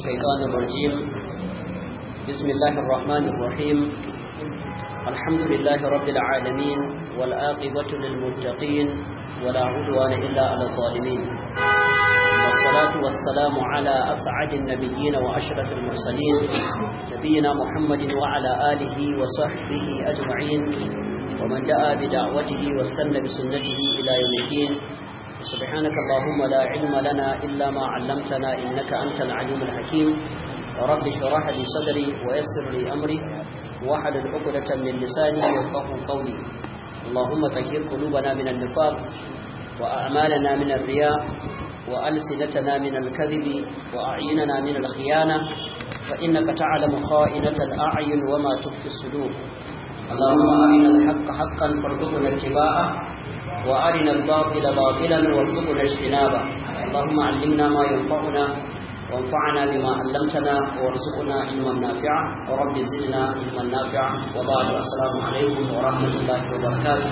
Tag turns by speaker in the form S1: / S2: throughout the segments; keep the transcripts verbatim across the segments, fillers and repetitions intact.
S1: الشيطان الرجيم. بسم الله الرحمن الرحيم. الحمد لله رب العالمين والعاقبة للمتقين ولا عدوان إلا على الظالمين، والصلاة والسلام على أسعد النبيين وأشرف المرسلين نبينا محمد وعلى آله وصحبه أجمعين ومن دعا بدعوته واستنى بسنته إلى يوم الدين. سبحانك اللهم لا علم لنا إلا ما علمتنا إنك أنت العليم الحكيم. رب اشرح لي صدري ويسر لي أمري واحلل عقدة من لساني يفقهوا قولي. اللهم طهر قلوبنا من النفاق وأعمالنا من الرياء وألسنتنا من الكذب وأعيننا من الخيانة، فإنك تعلم خائنة الأعين وما تخفي الصدور. اللهم أرنا الحق حقا فارزقنا اتباعه وأرنا الباطل باطلا وارزقنا اجتنابه. اللهم علمنا ما ينفعنا وانفعنا بما علمتنا وارزقنا علما نافعا ورب زدنا علما نافعا. وبعد، السلام عليكم ورحمة الله وبركاته.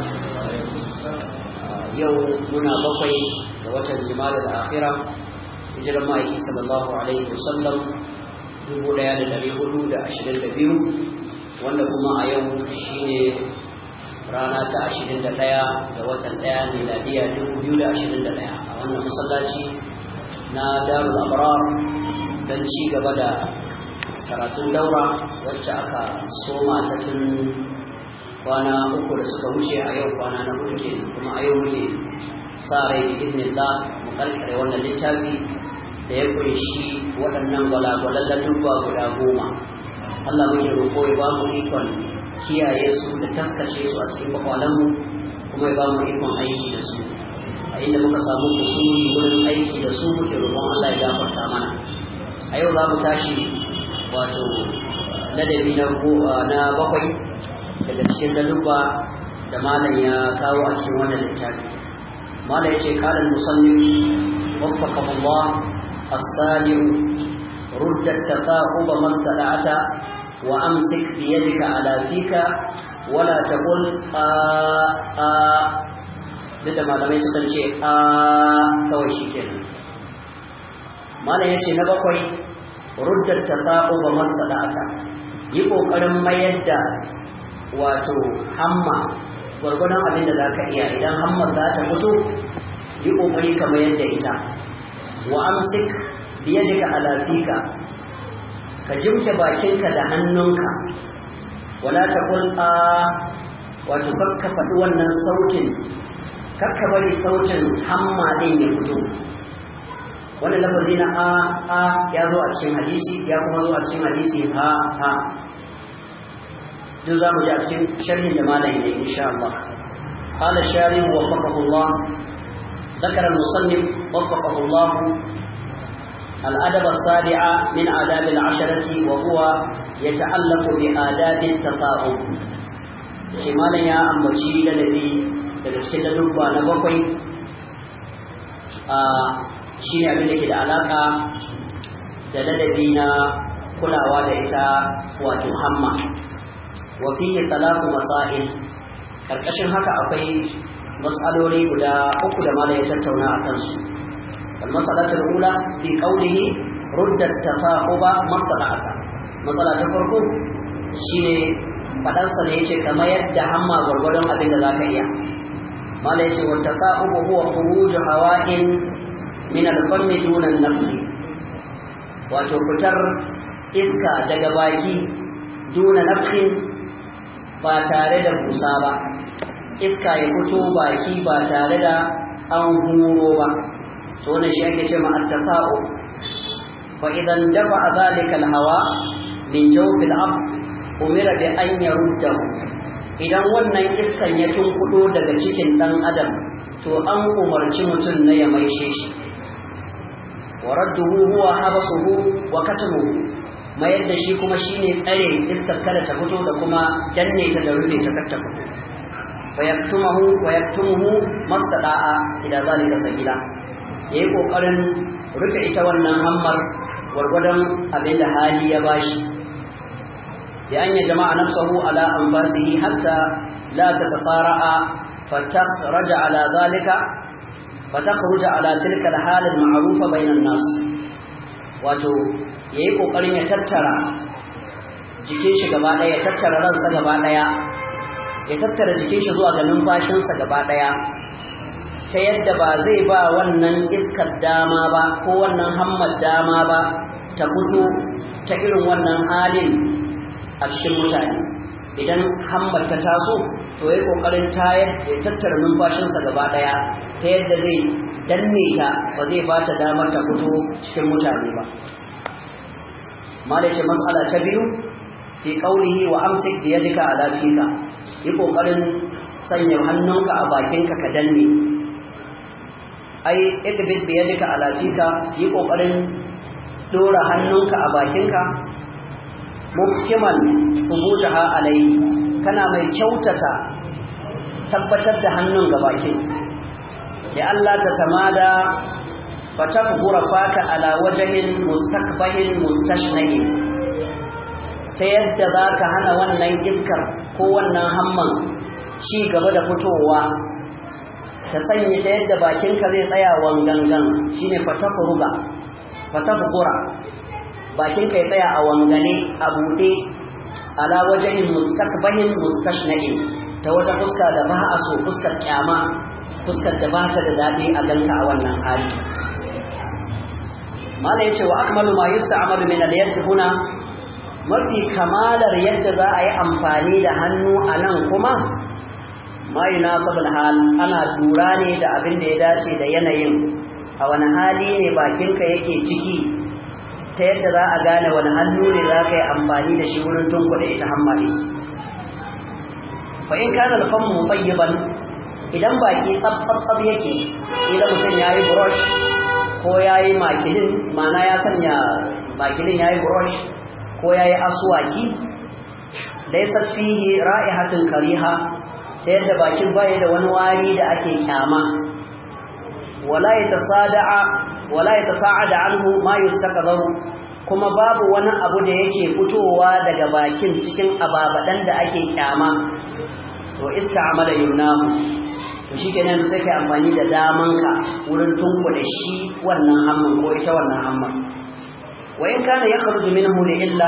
S1: يوم منا بقي ووتر جمال الآخرة هجر مائي صلى الله عليه وسلم dubu ɗaya da ɗari hudu da ashirin da biyu, wanda kuma a yau shine rana ta ashirin da ɗaya ga watan ɗaya miladiya dubu biyu da ashirin da ɗaya a wannan masallaci na Darul Abrar don ci gaba da karatun daura wacce aka soma ta tun kwana uku da suka wuce. A yau kwana na hudu ke, kuma a yau muke sa rai bi idnillah mu karkare wannan littafi da ya kunshi waɗannan gwalagwalan lalluba guda goma. Allah mai roƙo ya ba mu ikon kiyaye su da taskace su a cikin kwakwalanmu, kuma ya ba mu ikon aiki da su. A inda muka samu kusuri wurin aiki da su muke roƙon Allah ya gafarta mana. A yau za mu tashi wato ladabi na bakwai daga cikin ladubba da malam ya kawo a cikin wannan littafi. Malam ya ce qala al-musannif waffaqahu Allah as-salihu rudda at-taqub mastada'ata wa amsik bi yadika ala fika wala taqul a a da malamai sukan ce a kawai shikenan. malam yace na bakwai rudda at-taqub mastada'ata, yi kokarin mayar da wato hamma gwargwadon abin da zaka iya. idan hammar za ta fito, yi kokari ka mayar da ita. wa amsik bi yadika ala fika, ka jimke bakinka da hannunka. wala taqul a, wato kakka faɗi wannan sautin, kakka bari sautin hamma din ya fito. wannan lafazi na a a ya zo a cikin hadisi, ya kuma zo a cikin hadisi ha ha. duk za mu ji a cikin sharhin da malamin ne insha Allah. قال الشارح وفقه الله. ذكر المصنف وفقه الله الأدب السابع من آداب العشرة وهو يتعلق بآداب التفاؤل. شمالا يا أمبتشي للذي تدسكل لبا نبقي شيء أبنك العلاقة للذين كل وادعتا وتحمى. وفيه ثلاث مسائل. karkashin haka akwai mas'aloli guda uku da malai ya tattauna a kansu. al-mas'alatu al-ula fi qawlihi rudda at-tafa'uba masalata. matsala ta farko shine fadan sa ne yace kamar yadda hamma gurgurdan abin da zaka iya. malai yace wa tafa'ubu huwa khuruj hawa'in min al-fami duna an-nafli, wato fitar iska daga baki duna nafkin, ba tare da busa ba. iska ya fito baki ba tare da an huro ba. to wannan shi ake cewa at-tafa'u. fa idan dafa zalika al-hawa min jawfi al-ard umira bi an yaruddahu, idan wannan iskan ya tunkudo daga cikin dan adam, to an umarci mutum na ya maishe shi. wa radduhu huwa habasuhu wa katmuhu, mayar da shi kuma shine tsare iskar kada ta fito da kuma danne ta da rufe ta katta fito. fa yaktumuhu wa yaktumuhu mastada'a ila zalika sabila, yayi kokarin rufe ita wannan hammar gwargwadon abin da hali ya bashi. ya anya jama'a nafsuhu ala anfasihi hatta la tatasara'a fatakhraja ala zalika fatakhruja ala tilka al-hal al-ma'rufa bayna an-nas. wato yayi kokarin ya tattara jikin shi gaba daya ya tattara ransa gaba daya ya tattara jikin shi zuwa ga numfashinsa gaba daya ta yadda ba zai ba wannan iskar dama ba ko wannan hammar dama ba ta fito ta irin wannan halin a cikin mutane. Idan hammar ta taso to yayi kokarin tayar ya tattara numfashinsa gaba daya ta yadda zai danne ta ba zai ba ta damar ta fito cikin mutane ba. Malai ce mas'ala ta biyu fi qawlihi wa amsik bi yadika ala fika, yi kokarin sanya hannunka a bakinka ka danne. Ai ikbid bi yadika ala fika, yi kokarin dora hannunka a bakinka muhkiman subutaha alai, kana mai kyautata tabbatar da hannun ga bakin da Allah ta tamada fatafgura faka ala wajhin mustakbahin mustashnahin, ta yadda zaka hana wannan iskar ko wannan hamman ci gaba da fitowa, ta sanya ta yadda bakinka zai tsaya wangangan, shine fatafruga fatafgura, bakinka ya tsaya a wangane a buɗe ala wajhin mustakbahin mustashnahin, ta wata fuska da ba a so, fuskar kyama, fuskar da ba ta da daɗi a ganka a wannan hali. Mala yace wa akmalu ma yusta'malu min al-yad huna, mafi kamalar yadda za a yi amfani da hannu a nan kuma ma yunasabul hal, ana lura ne da abin da ya dace da yanayin, a wani hali ne bakinka yake ciki, ta yadda za a gane wani hannu ne za ka yi amfani da shi wurin tunkuɗe ita hammari. Fa in kana al-famu mutayyiban, idan baki tsab-tsab yake, idan mutum ya yi brush ko ya yi makilin, mana ya sanya makilin ya yi brush ko ya yi aswaki, laysat fihi ra'ihatun kariha, ta yadda bakin baya da wani wari da ake kyama, wala yatasada'a wala yatasa'ada anhu ma yustaqdaru, kuma babu wani abu da yake fitowa daga bakin cikin ababadan da ake kyama, to ista'mala yumnahu, to shikenan sai kai amfani da damanka wurin tunkuɗe shi wannan hamman ko ita wannan hamman. Wa in kana yakhruju minhu li illa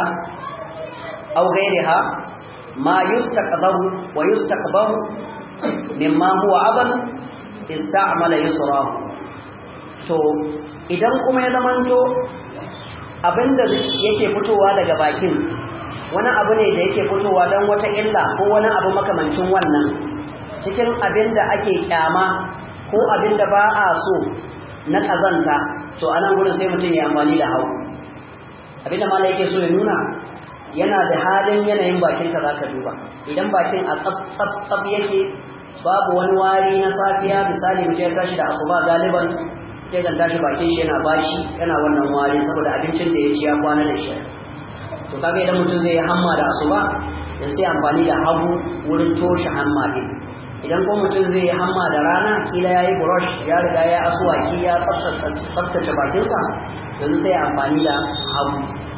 S1: aw ghayriha ma yustaqdaru wa yustaqbahu mimma huwa aban ista'mala yusrahu, to idan kuma ya zamanto abinda yake fitowa daga bakin wani abu ne da yake fitowa don wata illa ko wani abu makamancin wannan, cikin abinda ake kyama ko abinda ba a so na kazanta, to anan gurin sai mutum ya amfani da hagu. Abinda malai yake so ya nuna, yana da halin yanayin bakinka za ka duba. Idan bakin a tsab yake, babu wani wari na safiya, misali mutum ya tashi da asuba galiban sai zan tashi bakin shi yana bashi, yana wannan wari saboda abincin da ya ci ya kwana da shi. To kaga idan mutum zai yi hamma da asuba, ya sai amfani da hagu wurin toshe hamma din. Idan ko mutum zai yi hamma da rana, kila ya yi brush, ya riga ya asuwaki, ya tsaftace bakinsa, yanzu sai amfani da hagu.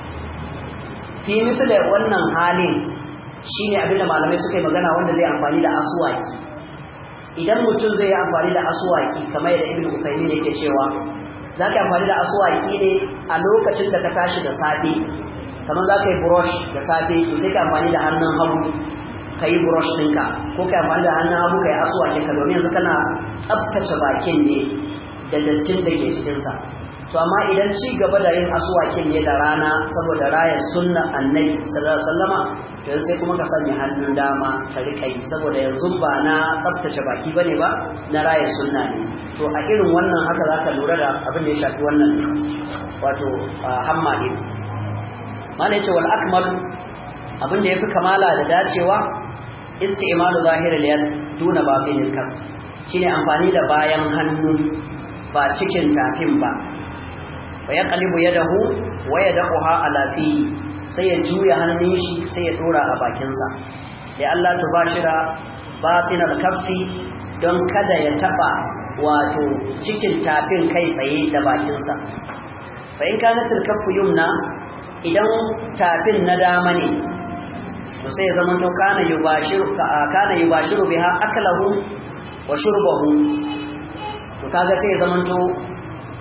S1: Fi misali wannan halin shine abinda malamai suka yi magana wanda zai amfani da asuwaki. Idan mutum zai yi amfani da asuwaki kamar yadda Ibn Usaymin yake cewa, za ka amfani da asuwaki ne a lokacin da ka tashi da safe, kamar za ka yi brush da safe, to sai ka amfani da hannun hagu ka yi brush ɗinka, ko ka amfani da hannun hagu ka yi asuwakinka, domin yanzu kana tsabtace bakin ne da dattin da ke cikinsa. To amma idan ci gaba da yin asuwakin ne da rana saboda rayar sunna annabi sallallahu alaihi wasallama, yanzu sai kuma ka sanya hannun dama ka rika yi, saboda yanzu ba na tsaftace baki bane ba, na rayar sunna ne. To a irin wannan haka zaka lura da abin da ya shafi wannan wato hamma din. Malai ce wal akmal, abin da yafi kamala da dacewa isti'malu zahiril yad duna batinil kaf, shine amfani da bayan hannu ba cikin tafin ba. Wa yaqlibu yadahu wa yadaquha ala fihi, sai ya juya hannun shi sai ya dora a bakinsa, da Allah tubashira batinal kaffi, don kada ya taba wato cikin tafin kai tsaye da bakinsa. Fa in kanatil kaffu yumna, idan tafin na dama ne, to sai ya zama to kana yubashiru kana yubashiru biha aklahu wa shurbahu, to kaga sai ya zama to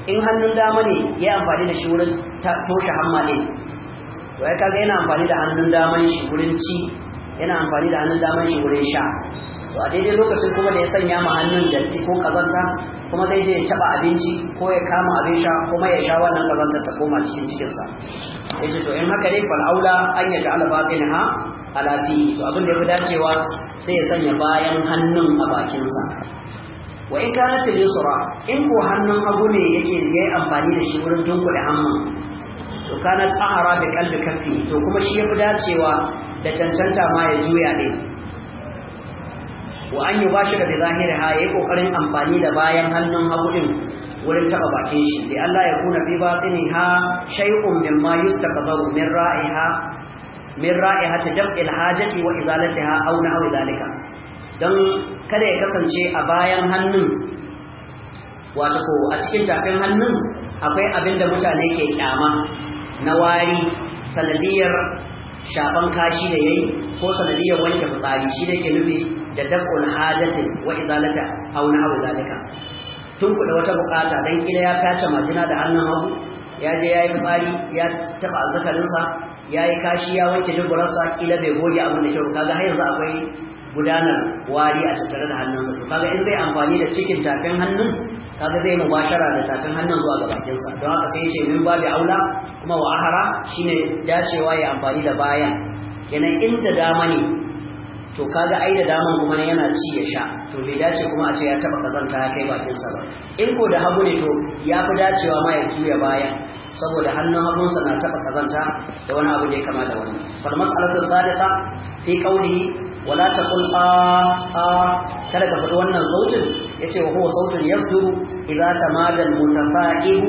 S1: in hannun dama ne ya amfani da shi wurin toshe hamma ne to ai kaga yana amfani da hannun daman shi wurin ci yana amfani da hannun daman shi wurin sha to a daidai lokacin kuma da ya sanya ma hannun datti ko kazanta kuma zai je ya taba abinci ko ya kama abin sha kuma ya sha wannan kazantar ta koma cikin cikinsa sai ce to in haka ne fal aula an ya ja'ala batinha ala fi to abin da yafi dacewa sai ya sanya bayan hannun a bakinsa wa in kana ta yusra in ko hannun hagu ne yake yayi amfani da shi wurin tunkule hamma to kana tsahara da kalbi kafi to kuma shi yafi dacewa da cancanta ma ya juya ne wa an yubashi da zahiriha yayi kokarin amfani da bayan hannun hagu din wurin taba bakin shi da Allah ya kuna fi batiniha shay'un mimma yustaqbalu min ra'iha min ra'ihati dab'il hajati wa izalatiha aw nahwi zalika dan kada ya kasance a bayan hannun wato ko a cikin tafin hannun akwai abinda mutane ke kyama na wari sanadiyar shafan kashi da yayi ko sanadiyar wanke fitsari shi da ke nufi da dab'ul hajati wa izalata aw nahwi zalika tun kuɗa wata bukata dan kila ya kace majina da hannun hagu ya je yayi fitsari ya taba azzakarinsa yayi kashi ya wanke duburarsa kila bai goge abin da kyau kaga har yanzu akwai gudanar wari a tattare da hannunsa to kaga in zai amfani da cikin tafin hannun kaga zai mubashara da tafin hannun zuwa ga bakinsa don haka sai ya ce min babu aula kuma wa ahara shine dacewa ya amfani da bayan kenan inda dama ne to kaga ai da daman kuma yana ci ya sha to bai dace kuma a ce ya taba kazanta ya kai bakinsa ba in ko da hagu ne to ya fi dacewa ma ya juya bayan saboda hannun hagunsa na taba kazanta da wani abu da ya kama da wannan fal mas'alatu sadiqa fi qawlihi wala taqul a a kada ka faɗi wannan sautin yace wa huwa sautun yasduru idza tamada al mutafa'ibu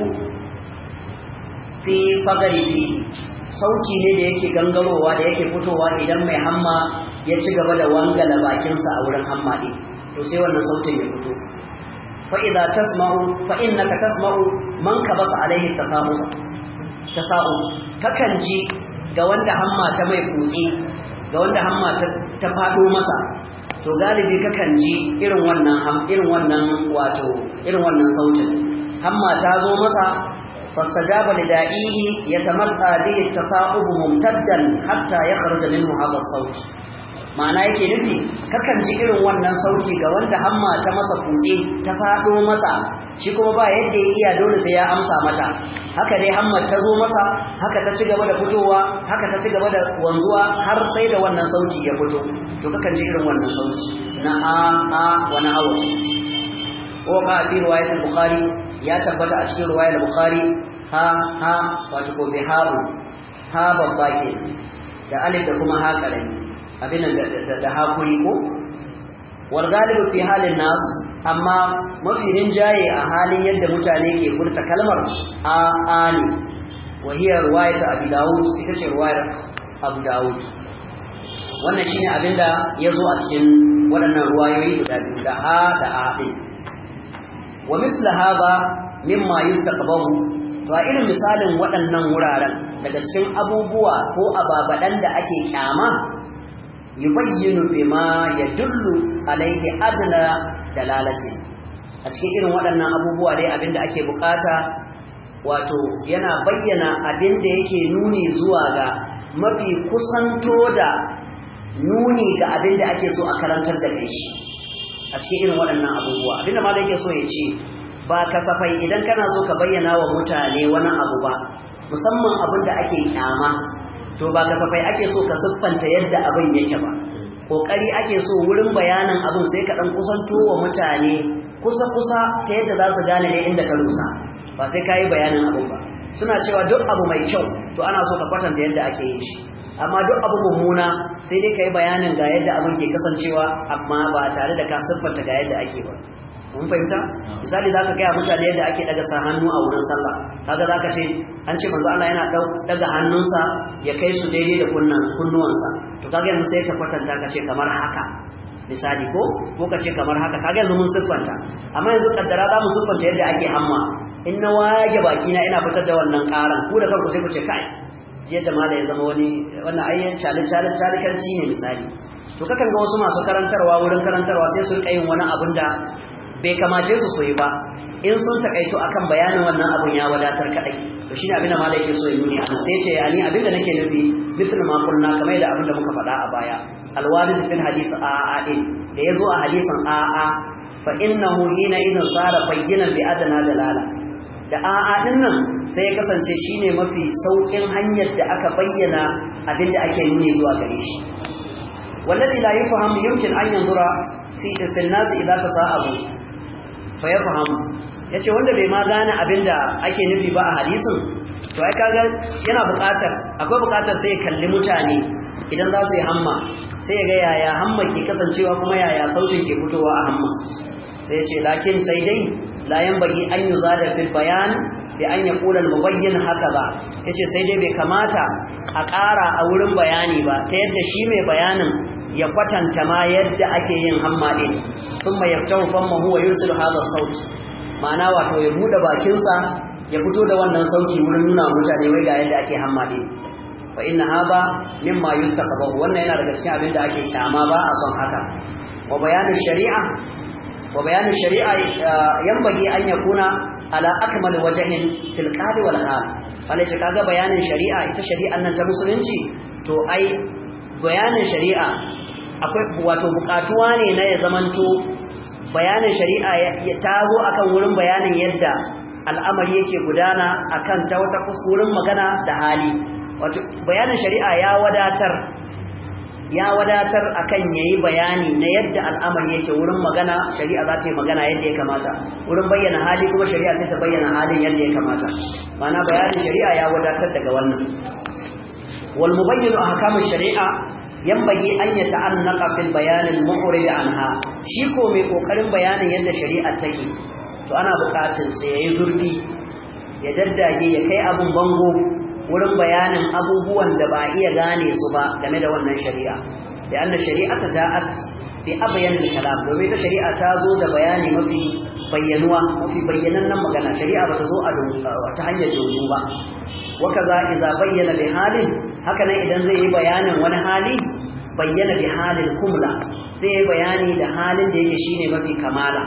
S1: fi fagarihi sauti ne da yake gangarowa da yake fitowa idan mai hamma ya ci gaba da wangala bakinsa a wurin hamma din to sai wannan sautin ya fito fa idza tasma'u fa innaka tasma'u man kabasa alaihi tafa'u tafa'u kakan ji ga wanda hamma ta mai kutsi ga wanda hamma ta, ta fado masa to galibi kakan ji irin wannan ham irin wannan wato irin wannan sautin hamma ta zo masa fastajaba lida'ihi yatamatta bihi tafa'u mumtaddan hatta yakhruja minhu hadha as-saut ma'ana yake nufi kakan ji irin wannan sauti ga wanda hamma ta masa kutse ta fado masa shi kuma ba yadda ya iya dole sai ya amsa mata haka dai hamma ta zo masa haka ta ci gaba da fitowa haka ta ci gaba da wanzuwa har sai da wannan sauti ya fito to kakan ji irin wannan sauti na a a wa na hawa ko ma fi riwayat al-bukhari ya tabbata a cikin riwayat al-bukhari ha ha wato ko bi ha ha babba ke da alif da kuma ha karami abin da hakuri ko wal galibu fi halin nas amma mafi rinjaye a halin yadda mutane ke furta kalmar a ani wa hiya riwayat abi daud ita ce riwayar abu daud wannan shine abinda yazo a cikin waɗannan ruwayoyi guda biyu da a da a din wa mithla hada mimma yustaqbahu to a irin misalin waɗannan wuraren daga cikin abubuwa ko ababadan da ake kyama yubayyinu bima yadullu alaihi adna dalalati a cikin irin waɗannan abubuwa dai abinda ake bukata wato yana bayyana abinda yake nuni zuwa ga mafi kusanto da nuni ga abinda ake so a karantar da kai shi a cikin irin waɗannan abubuwa abinda ma da yake so ya ce ba kasafai idan kana so ka bayyana wa mutane wani abu ba musamman abinda ake kyama to ba kasafai ake so ka siffanta yadda abin yake ba kokari ake so wurin bayanin abin sai ka dan kusanto wa mutane kusa kusa ta yadda za su gane ne inda ka rusa ba sai ka yi bayanin abin ba suna cewa duk abu mai kyau to ana so ka kwatanta yadda ake yin shi amma duk abu mummuna sai dai ka yi bayanin ga yadda abin ke kasancewa amma ba tare da ka siffanta ga yadda ake ba mun fahimta misali zaka ga mutane yadda ake daga sa hannu a wurin sallah kaga zaka ce an ce manzo Allah yana daga hannunsa ya kai su daidai da kunnan kunnuwansa to kaga yanzu sai ka kwatanta ka ce kamar haka misali ko ko ka ce kamar haka kaga yanzu mun siffanta amma yanzu kaddara za mu siffanta yadda ake hamma in na wage baki na ina fitar da wannan karan ku da kanku sai ku ce kai yadda malai ya zama wani wannan ayyan chalin chalin chalikanci ne misali to kakan ga wasu masu karantarwa wurin karantarwa sai su rika yin wani abin da bai kamace su soyi ba in sun takaito akan bayanin wannan abun ya wadatar kadai to shine abin da malai yake so ya nuni anan sai ya ce yani abin da nake nufi mithlu ma qulna kamar da abin da muka faɗa a baya alwarid fil hadith a a din da yazo a hadisin a a fa innahu hina idan sara bayyinan bi adna dalala da a a din nan sai ya kasance shine mafi saukin hanyar da aka bayyana abin da ake nuni zuwa gare shi wallazi la yafham yumkin an yanzura fi fil nas idza tasaabu fa yafham yace wanda bai ma gane abinda ake nufi ba a hadisin to ai kaga yana buƙatar akwai buƙatar sai ya kalli mutane idan za su yi hamma sai ya ga yaya hamma ke kasancewa kuma yaya sautin ke fitowa a hamma sai yace lakin sai dai la yanbaghi an yuzada fil bayan bi an yaqula al mubayyin hakaza yace sai dai bai kamata a ƙara a wurin bayani ba ta yadda shi mai bayanin ya kwatanta ma yadda ake yin hamma din thumma yaftahu fammahu wa yursilu hadha as-saut ma'ana wato ya bude bakinsa ya fito da wannan sauti wurin nuna mutane wai ga yadda ake hamma din wa inna hadha mimma yustaqbahu wannan yana daga cikin abin da ake kyama ba a son haka wa bayanu shari'a wa bayanu shari'a yanbaghi an yakuna ala akmal wajhin fil qali wal hal wanda ce kaga bayanin shari'a ita shari'an nan ta musulunci to ai bayanin shari'a akwai wato bukatuwa ne na ya zamanto bayanin shari'a ta zo akan wurin bayanin yadda al'amari yake gudana akan ta wata kusurin magana da hali wato bayanin shari'a ya wadatar ya wadatar akan yayi bayani na yadda al'amari yake wurin magana shari'a za ta yi magana yadda ya kamata wurin bayyana hali kuma shari'a sai ta bayyana halin yadda ya kamata ma'ana bayanin shari'a ya wadatar daga wannan wal mubayyinu ahkamu shari'a yanbaghi an yata'annaqa fil bayan al mu'rid anha shi ko mai kokarin bayanin yadda shari'a take to ana bukatun sai yayi zurfi ya daddage ya kai abun bango wurin bayanin abubuwan da ba iya gane su ba game da wannan shari'a da anna shari'ata ja'at bi abyan al kalam domin ta shari'a ta zo da bayani mafi bayyanuwa mafi bayyanan magana shari'a ba ta zo a ta hanyar dogo ba wakaza idza bayyana bi halin haka nan idan zai yi bayanin wani hali bayyana bi halin kumla sai ya bayani da halin da yake shine mafi kamala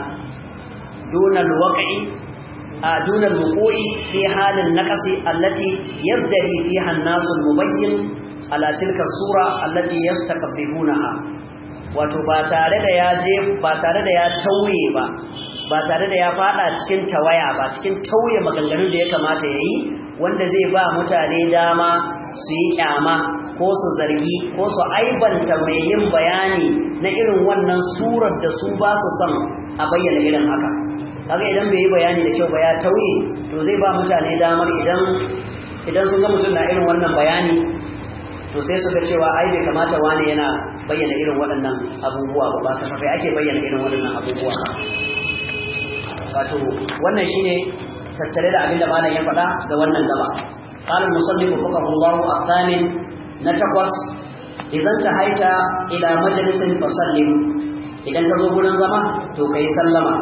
S1: dunal waqi a dunal wuqu'i fi halin naqsi allati yabdari fiha an-nas al-mubayyin ala tilka sura allati yastaqbihunaha wato ba tare da ya je ba tare da ya tauye ba ba tare da ya fada cikin tawaya ba cikin tauye maganganun da ya kamata yayi wanda zai ba mutane dama su yi kyama ko su zargi ko su aibanta mai yin bayani na irin wannan surar da su ba su son a bayyana irin haka kaga idan bai yi bayani da kyau ba ya tauye to zai ba mutane damar idan idan sun ga mutum na irin wannan bayani to sai su ga cewa ai bai kamata wani yana bayyana irin waɗannan abubuwa ba ba kasafai ake bayyana irin waɗannan abubuwa wato wannan shine tattare da abin da malam ya faɗa da wannan gaba qala al-musannif rahimahullahu al-thamin na takwas idan ta haita ila majalisin fasallim idan ka zo gurin zama to kai sallama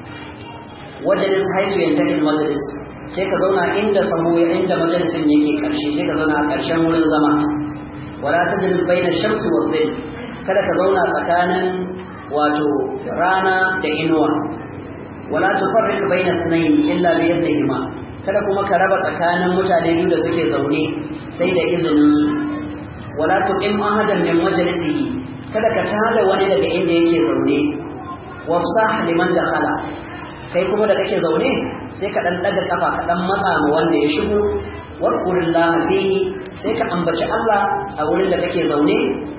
S1: wajalis haisu yantahi al-majlis sai ka zauna inda sahu inda majalisin yake karshe sai ka zauna a karshen wurin zama wala tajlis baina ash-shamsi wal-dhill kada ka zauna tsakanin wato rana da inuwa wala tufarriq baina ithnayn illa bi idnihima kada kuma ka raba tsakanin mutane biyu da suke zaune sai da izinin su wala tuqim ahadan min majlisihi kada ka tada wani daga inda yake zaune wafsah liman dakhala kai kuma da kake zaune sai ka dan daga kafa ka dan matsa ma wanda ya shigo warkulillahi bihi sai ka ambaci Allah a wurin da kake zaune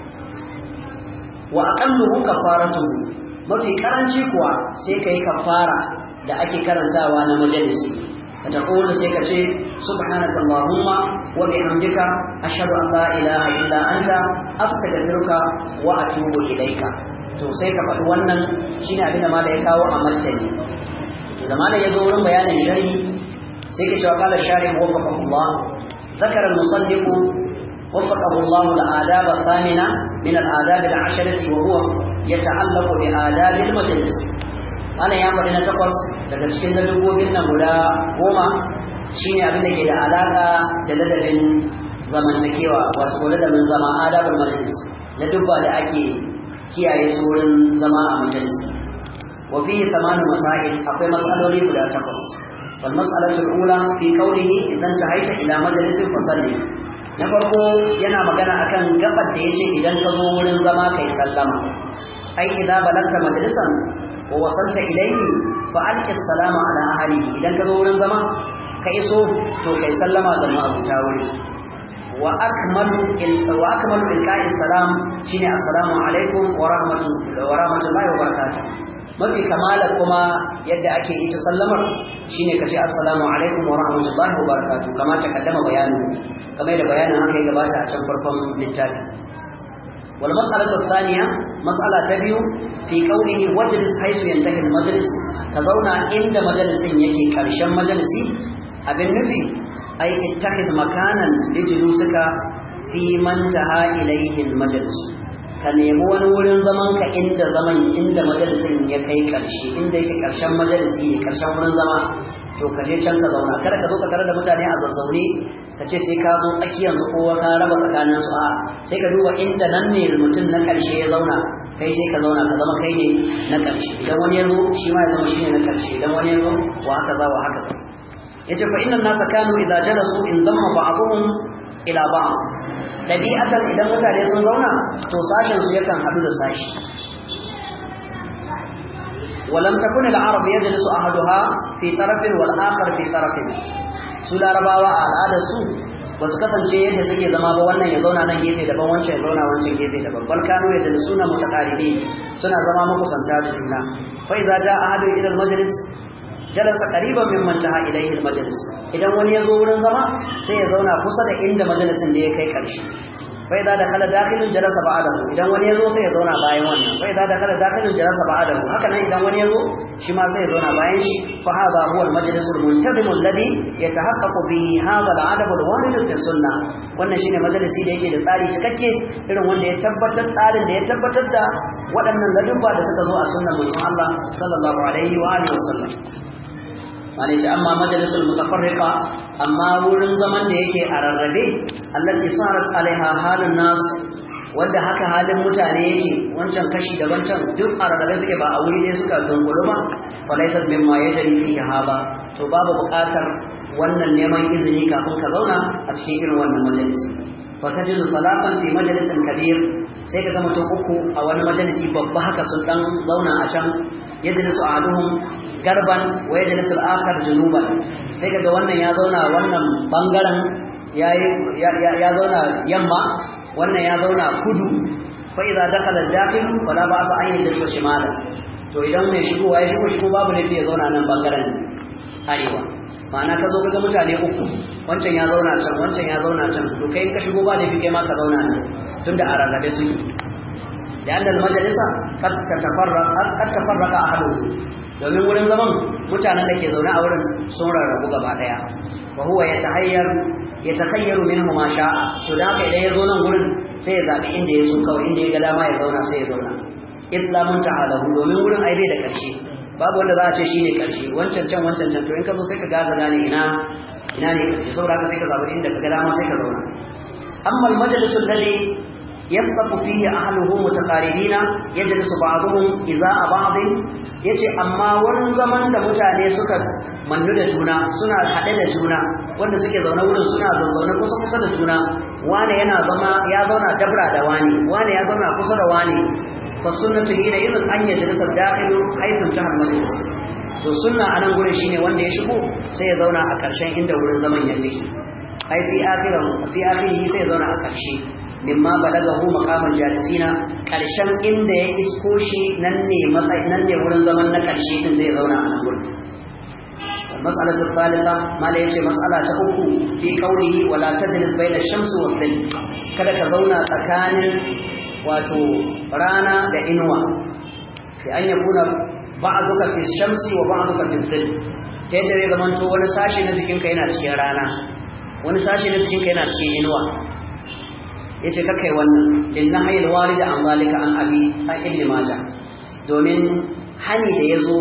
S1: wa aqalluhu kafaratuhu mafi karanci kuwa sai kai kafara da ake karantawa na majalisi ka taqulu sai ka ce subhanaka allahumma wa bihamdika ashhadu an la ilaha illa anta astaghfiruka wa atubu ilaika to sai ka faɗi wannan shine abin da ma da ya kawo a martani to da malai yazo wurin bayanin sharhi sai ke cewa qala sharih wafaqahu Allah ذكر المصنف وفقه الله الآداب الثامنة من الآداب العشرة وهو يتعلق بآداب المجلس أنا يا مدينة تقص daga cikin ladabobin nan guda goma shine abin da ke da alaka da ladabin zamantakewa wato ladabin zama adabul majlis ladabba da ake kiyaye su wurin zama a majalisi wa fihi thamanu masail akwai mas'aloli guda takwas wal mas'alatu al-ula fi qawlihi idan tahaita ila majlisin fasalli na farko yana magana akan gabar da yace idan ka zo wurin zama kai sallama ai idza balagta majlisan wa wasalta ilayhi fa alqi salama ala ahlihi idan ka zo wurin zama ka iso to kai sallama ga ma'abuta wuri wa akmalu wa akmalu ilqa'i salam shine assalamu alaikum wa rahmatullahi wa rahmatullahi wa barakatuh mafi kamala kuma yadda ake ita sallamar shine kace assalamu alaikum wa rahmatullahi wa barakatuh kama ta kaddama bayanin kamar da bayanin haka ya gabata a can farkon littafi wal mas'alatu thaniya mas'ala ta biyu fi qawlihi wajlis haythu yantahi al majlis ka zauna inda majalisin yake karshen majalisi abin nufi ai ittakhid makanan lijlusuka fi man taha ilayhi al-majlis ka nemi wani wurin zaman ka inda zaman inda majalisin ya kai karshe inda yake karshen majalisi ne karshen wurin zama to ka je can ka zauna kada ka zo ka tare da mutane a zazzaune ka ce sai ka zo tsakiyar su ko ka raba tsakanin su a sai ka duba inda nan ne mutum na karshe ya zauna kai sai ka zauna ka zama kai ne na karshe idan wani ya zo shi ma ya zama shi ne na karshe idan wani ya zo wa haka za wa haka yace fa inna nasa kanu idza jalasu in damma ba'dhum ila ba'd dabi'atan idan mutane sun zauna to sashen su yakan hadu da sashi walam takun al-arab yajlisu ahaduha fi tarafin wal akhar fi tarafin su larabawa al'ada su basu kasance yadda suke zama ba wannan ya zauna nan gefe daban wancan ya zauna wancan gefe daban bal kanu yajlisuna mutaqaribi suna zama makusanta da juna fa idza jaa ahadu ila al-majlis jalasa qariban mimman taha ilayhi al-majlis idan wani ya zo wurin zama sai ya zauna kusa da inda majalisin da ya kai karshe fa idza dakhala dakhilun jalasa ba'dahu idan wani ya zo sai ya zauna bayan wannan fa idza dakhala dakhilun jalasa ba'dahu haka nan idan wani ya zo shi ma sai ya zauna bayan shi fa hadha huwa al-majlis al-muntazim alladhi yatahaqqaqu bihi hadha al-adab al-warid fi sunnah wannan shine majalisi da yake da tsari cikakke irin wanda ya tabbatar tsarin da ya tabbatar da waɗannan ladubba da suka zo a sunnar manzon Allah sallallahu alaihi wa alihi wasallam wani ce amma majalisul mutafarriqa amma wurin zaman da yake a rarrabe allati sarat alaiha halun nas wanda haka halin mutane yake wancan kashi da wancan duk a rarrabe suke ba a wuri ne suka dunguluma falaisat mimma yajri fihi haba to babu buƙatar wannan neman izini kafin ka zauna a cikin irin wannan majalisi fa tajidu salatan fi majalisin kabir sai ka ga mutum uku a wani majalisi babba haka sun dan zauna a can yajlisu ahaduhum garban wa yajlisu al-akhar junuban sai kaga wannan ya zauna wannan bangaren yayi ya zauna yamma wannan ya zauna kudu fa idza dakhala al-dakhil fala ba'sa an yajlisa shimala to idan mai shigowa ya shigo shi babu laifi ya zauna nan bangaren arewa ma'ana ka zo kaga mutane uku wancan ya zauna can wancan ya zauna can to kai in ka shigo ba laifi kai ma ka zauna nan tunda a rarrabe su لأن المجلس قد تتفرق قد تفرق أحدهم domin wurin zaman mutanen da ke zaune a wurin sun rarrabu gaba daya wa huwa yatahayyar yatakayyaru minhu ma sha'a to da haka idan ya zo nan wurin sai ya zabi inda ya so kawai inda ya ga dama ya zauna sai ya zauna islamun ta'alahu domin wurin ai bai da karshe babu wanda za a ce shine karshe wancan can wancan can to in ka zo sai ka gaza gane ina ina ne karshe saboda haka sai ka zabi inda ka ga dama sai ka zauna amma al-majlisu alladhi يصطف فيه أهله متقاربين يجلس بعضهم إذاء بعض yace amma wurin zaman da mutane suka mannu da juna suna hade da juna wanda suke zaune wurin suna zaune kusa kusa da juna wani yana zama ya zauna dabra da wani wani ya zauna kusa da wani fa sunnatu ila idan an yajlisa dakhilu haythu tahal majlis to sunna anan gurin shine wanda ya shigo sai ya zauna a ƙarshen inda wurin zaman yake ai fi akhiran fi akhirihi sai ya zauna a ƙarshe mimma balagahu maqamal jalisina karshen inda ya isko shi nan ne matsayi nan ne wurin zaman na karshe din zai zauna a nan gurin mas'alatu thalitha mala yace mas'ala ta uku fi qawlihi wala tajlis bayna ash-shamsi wa dhill kada ka zauna tsakanin wato rana da inuwa fi an yakuna ba'duka fi ash-shamsi wa ba'duka fi dhill ta yadda zai zamanto wani sashi na jikinka yana cikin rana wani sashi na jikinka yana cikin inuwa yace kakai wannan lin nahyi al-warid an zalika an abi ibn majah domin hani da yazo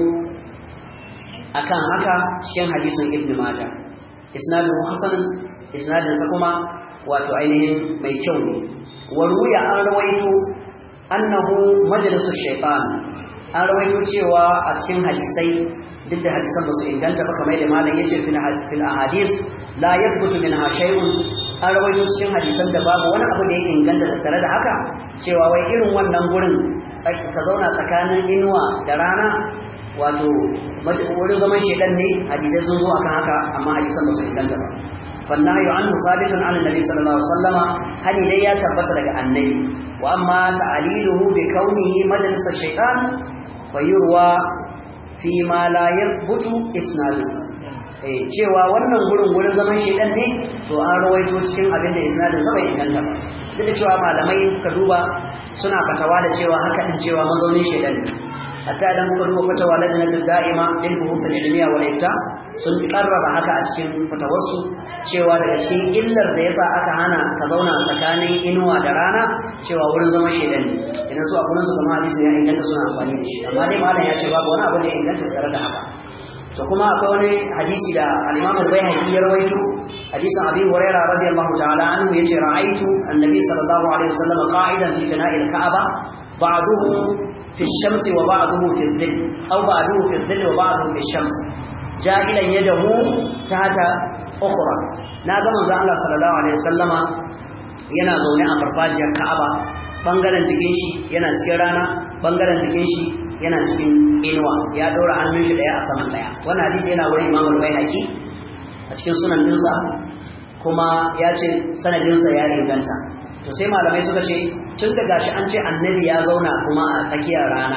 S1: akan haka cikin hadisin ibn majah isnadu hasan isnadin sa kuma wato ainihin mai kyau ne wa ruya an rawaito annahu majlisu shaytan an rawaito cewa a cikin hadisai duk da hadisan ba su inganta ba kamar da malam yace fil ahadith la yathbutu minha shay'un an rawaito cikin hadisan da babu wani abu da ya inganta tattare da haka cewa wai irin wannan gurin ka zauna tsakanin inuwa da rana wato wurin zaman shedan ne hadisai sun zo akan haka amma hadisan ba su inganta ba fannahu anhu thabitun an annabi sallallahu alaihi wasallama hadi dai ya tabbata daga annabi wa amma ta'liluhu bi kaunihi majlis ash-shaytan fayurwa fi ma la yathbutu isnadu eh cewa wannan gurin gurin zaman shedan ne to an rawaito cikin abin da isnadin sa bai inganta ba duk da cewa malamai ka duba suna fatawa da cewa haka din cewa mazaunin shedan ne hatta idan muka duba fatawa lajnatul da'ima lil buhuth al-ilmiya wal ifta sun karrara haka a cikin fatawarsu cewa daga cikin illar da yasa aka hana ka zauna tsakanin inuwa da rana cewa wurin zama shedan ne idan su abunan su kuma hadisi ya inganta suna amfani da shi amma dai malam ya ce babu wani abu da ya inganta tare da haka to kuma akwai wani hadisi da al-Imam al-Baihaqi ya rawaito hadisin Abi Hurairah radiyallahu ta'ala anhu yace ra'aytu an-nabi sallallahu alaihi wasallam qa'idan fi fina'il Ka'aba ba'duhu في الشمس وبعضه في الظل أو بعضه في الظل وبعضه في الشمس جاهلا يده تحت أخرى ناغا منزل الله صلى الله عليه وسلم yana zaune a farfajiyar Ka'aba bangaren jikin shi yana cikin rana bangaren jikin shi yana cikin inuwa ya dora hannun shi daya a saman daya wannan hadisi yana wurin Imam al-Baihaqi a cikin sunan dinsa kuma ya ce sanadin sa ya inganta to sai malamai suka ce tun da gashi an ce annabi ya zauna kuma a tsakiyar rana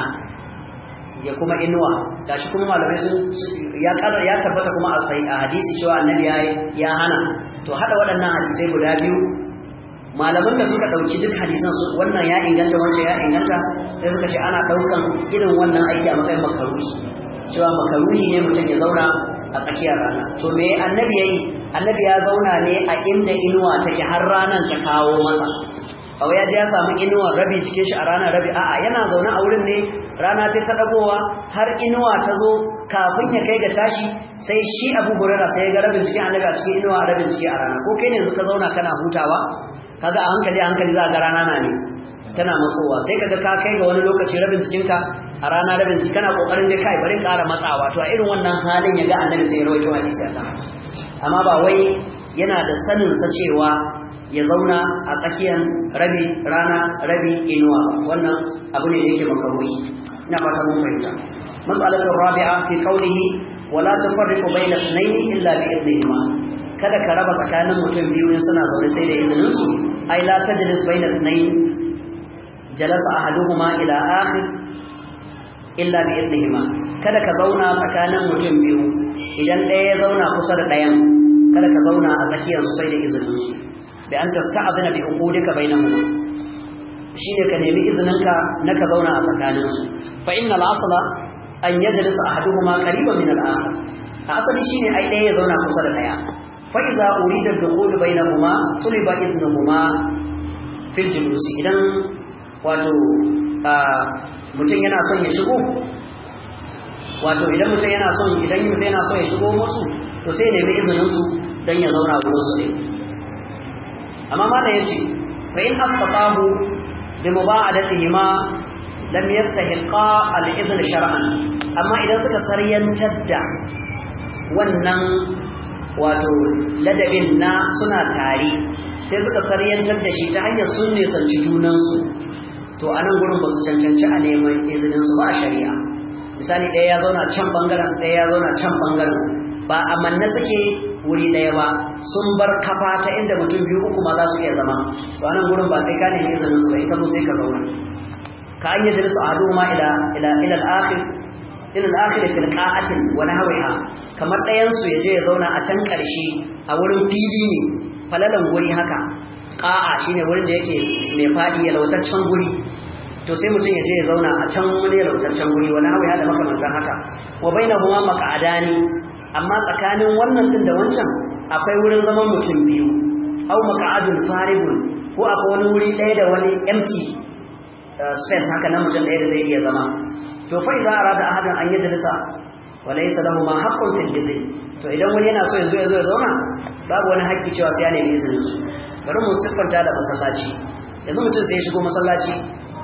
S1: ya kuma inuwa gashi kuma malamai sun ya karar ya tabbata kuma a sai a hadisi cewa annabi ya ya hana to hada waɗannan hadisai guda biyu malaman da suka dauki duk hadisan su wannan ya inganta wancan ya inganta sai suka ce ana daukan irin wannan aiki a matsayin makaruhi cewa makaruhi ne mutum ya zauna a tsakiyar rana to me annabi yayi annabi ya zauna ne a inda inuwa take har ranan ta kawo masa kawai ya je ya samu inuwar rabi cikin shi a ranar rabi a'a yana zaune a wurin ne rana ta ta dagowa har inuwa ta zo kafin ya kai ga tashi sai shi Abu Hurairah sai ya ga rabin cikin annabi a cikin inuwa rabin ciki a rana ko kai ne yanzu ka zauna kana hutawa kaga a hankali a hankali za ga rana na ne tana matsowa sai kaga ka kai ga wani lokaci rabin cikin ka a rana rabin ciki kana kokarin dai kai bari ƙara matsawa to a irin wannan halin ya ga annabi sai ya rawaito hadisi Allah amma ba wai yana da sanin sa cewa ya zauna a tsakiyar rabi rana rabi inuwa wannan abu ne da yake makaruhi ina fata mun fahimta mas'alatu rabi'a fi qawlihi wala tufarriqu bayna ithnayn illa bi idnihima kada ka raba tsakanin mutum biyu in suna zaune sai da izinin su ai la tajlis bayna ithnayn jalasa ahaduhuma ila akhir illa bi idnihima kada ka zauna tsakanin mutum biyu idan ɗaya ya zauna kusa da ɗayan kada ka zauna a tsakiyar su sai da izinin su bi an tasta'zina bi uqudika bainahuma shine ka nemi izininka na ka zauna a tsakanin su fa innal asla an yajlisa ahaduhuma qariban min al-akhar asali shine ai ɗaya ya zauna kusa da ɗaya fa idza urida ad-dukhul bainahuma tuliba idnuhuma fil julusi idan wato mutum yana son ya shigo wato idan mutum yana son idan mutum yana son ya shigo musu to sai nemi izinin su dan ya zauna gurin su ne amma mana yace fa in astatahu bi muba'adatihima lam yastahiqa al-izn shar'an amma idan suka saryantar da wannan wato ladabin na suna tare sai suka saryantar da shi ta hanyar sun ne sanci junan su to anan gurin ba su cancanci a neman izinin su ba shari'a misali ɗaya ya zauna can bangaren ɗaya ya zauna can bangaren ba amanna suke wuri ɗaya ba sun bar kafa ta inda mutum biyu uku ma za su iya zama to anan gurin ba sai ka nemi izinin su ba ita zo sai ka zauna ka an yajlis ahaduhuma ila ila ila al-akhir ila al-akhir fil qa'atin wa nahwiha kamar ɗayan su yaje ya zauna a can ƙarshe a wurin fili ne falalan guri haka qa'a shine wurin da yake mai fadi ya lautaccen guri to sai mutum yaje ya zauna a can wani lautaccen guri wa nahwiha da makamantan haka wa bainahuma maq'adani amma tsakanin wannan din da wancan akwai wurin zaman mutum biyu au maq'adun faribun ko akwai wani wuri ɗaya da wani empty space haka nan mutum ɗaya da zai iya zama to fa idza arada ahadan an yajlisa wa laysa lahu ma haqqun fil jiddi to idan wani yana so yanzu ya zo ya zauna babu wani haƙƙi cewa sai ya nemi izinin su bari mu siffanta da masallaci yanzu mutum sai ya shigo masallaci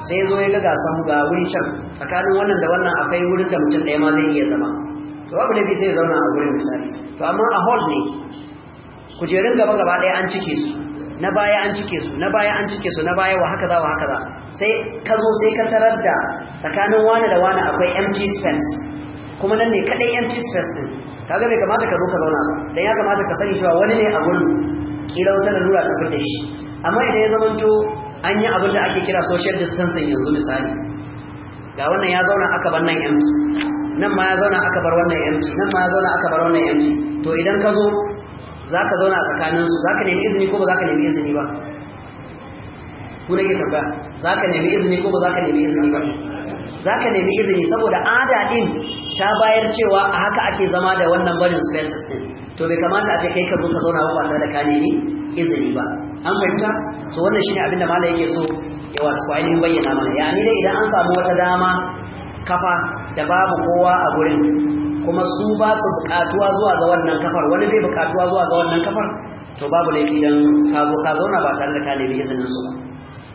S1: sai ya zo ya ga gasan ga wuri can tsakanin wannan da wannan akwai wurin da mutum ɗaya ma zai iya zama to babu laifi sai ya zauna a wurin misali to amma a hall ne kujerun gaba gaba ɗaya an cike su na baya an cike su na baya an cike su na baya wa haka za wa haka za sai ka zo sai ka tarar da tsakanin wani da wani akwai empty space kuma nan ne kadai empty space din kaga bai kamata ka zo ka zauna ba dan ya kamata ka sani cewa wani ne a gurin kila wata lalura ta fita shi amma idan ya zamanto an yi abin da ake kira social distancing yanzu misali ga wannan ya zauna aka bar nan empty nan ma ya zauna aka bar wannan empty nan ma ya zauna aka bar wannan empty to idan ka zo zaka zauna a tsakanin su zaka nemi izini ko ba zaka nemi izini ba ku nake tambaya zaka nemi izini ko ba zaka nemi izini ba zaka nemi izini saboda ada din ta bayar cewa a haka ake zama da wannan barin spaces din to bai kamata a ce kai ka zo ka zauna ba tare da ka nemi izini ba an fahimta to wannan shine abin da malai yake so ya wato ainihin bayyana mana yani dai idan an samu wata dama kafa da babu kowa a gurin kuma su ba su bukatuwa zuwa ga wannan kafar wani bai bukatuwa zuwa ga wannan kafar to babu laifi dan ka zo ka zauna ba tare da ka nemi izinin su ba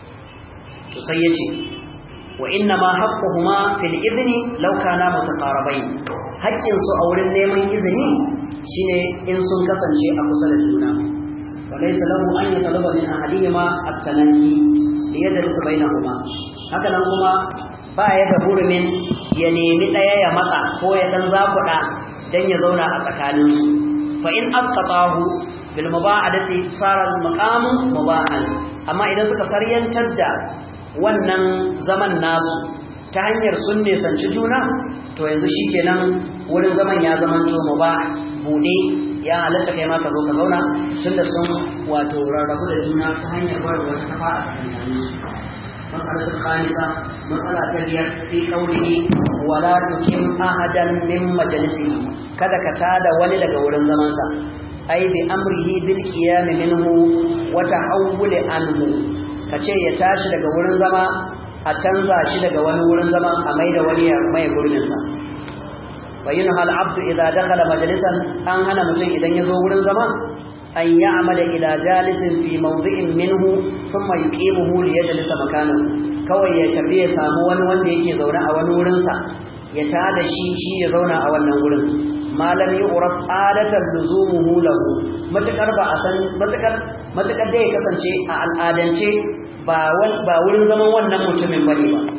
S1: to sai yace wa inna ma haqquhuma fil idni law kana mutaqarabain haƙƙin su a wurin neman izini shine in sun kasance a kusa da juna walaysa lahu an yatalaba min ahadihima at-tanaki liyajlis bainahuma haka nan kuma ba ya da hurumin ya nemi daya ya matsa ko ya dan zakuda dan ya zauna a tsakanin su fa in asqatahu bil muba'adati sara al maqam mubahan amma idan suka saryantar da wannan zaman nasu ta hanyar sun ne sanci juna to yanzu shikenan wurin zaman ya zama to mubah bude ya halatta kai ma ka zo ka zauna tunda sun wato rarrabu da juna ta hanyar bar wata kafa a tsakanin su مسألة الخامسة مسألة تبير في قوله ولا تكم أحدا من مجلسه كذا كتاد ولد قول الزمانسا أي بأمره بالقيام منه وتحول عنه كتير يتاشد قول الزمان أتنزى شد قول الزمان أميد ولي ما يقول منسا وينهى العبد إذا دخل مجلسا أنهن مسلم إذا يزور الزمان أن يعمل إلى جالس في موضع منه ثم يقيمه ليجلس مكانه كوي يتبيه ساموان wanda yake zaune a wani wurin sa ya tada shi shi ya zauna a wannan wurin malam yu'raf adatan luzumuhu lahu matakar ba a san matakar matakar da ya kasance a al'adance ba ba wurin zaman wannan mutumin bane ba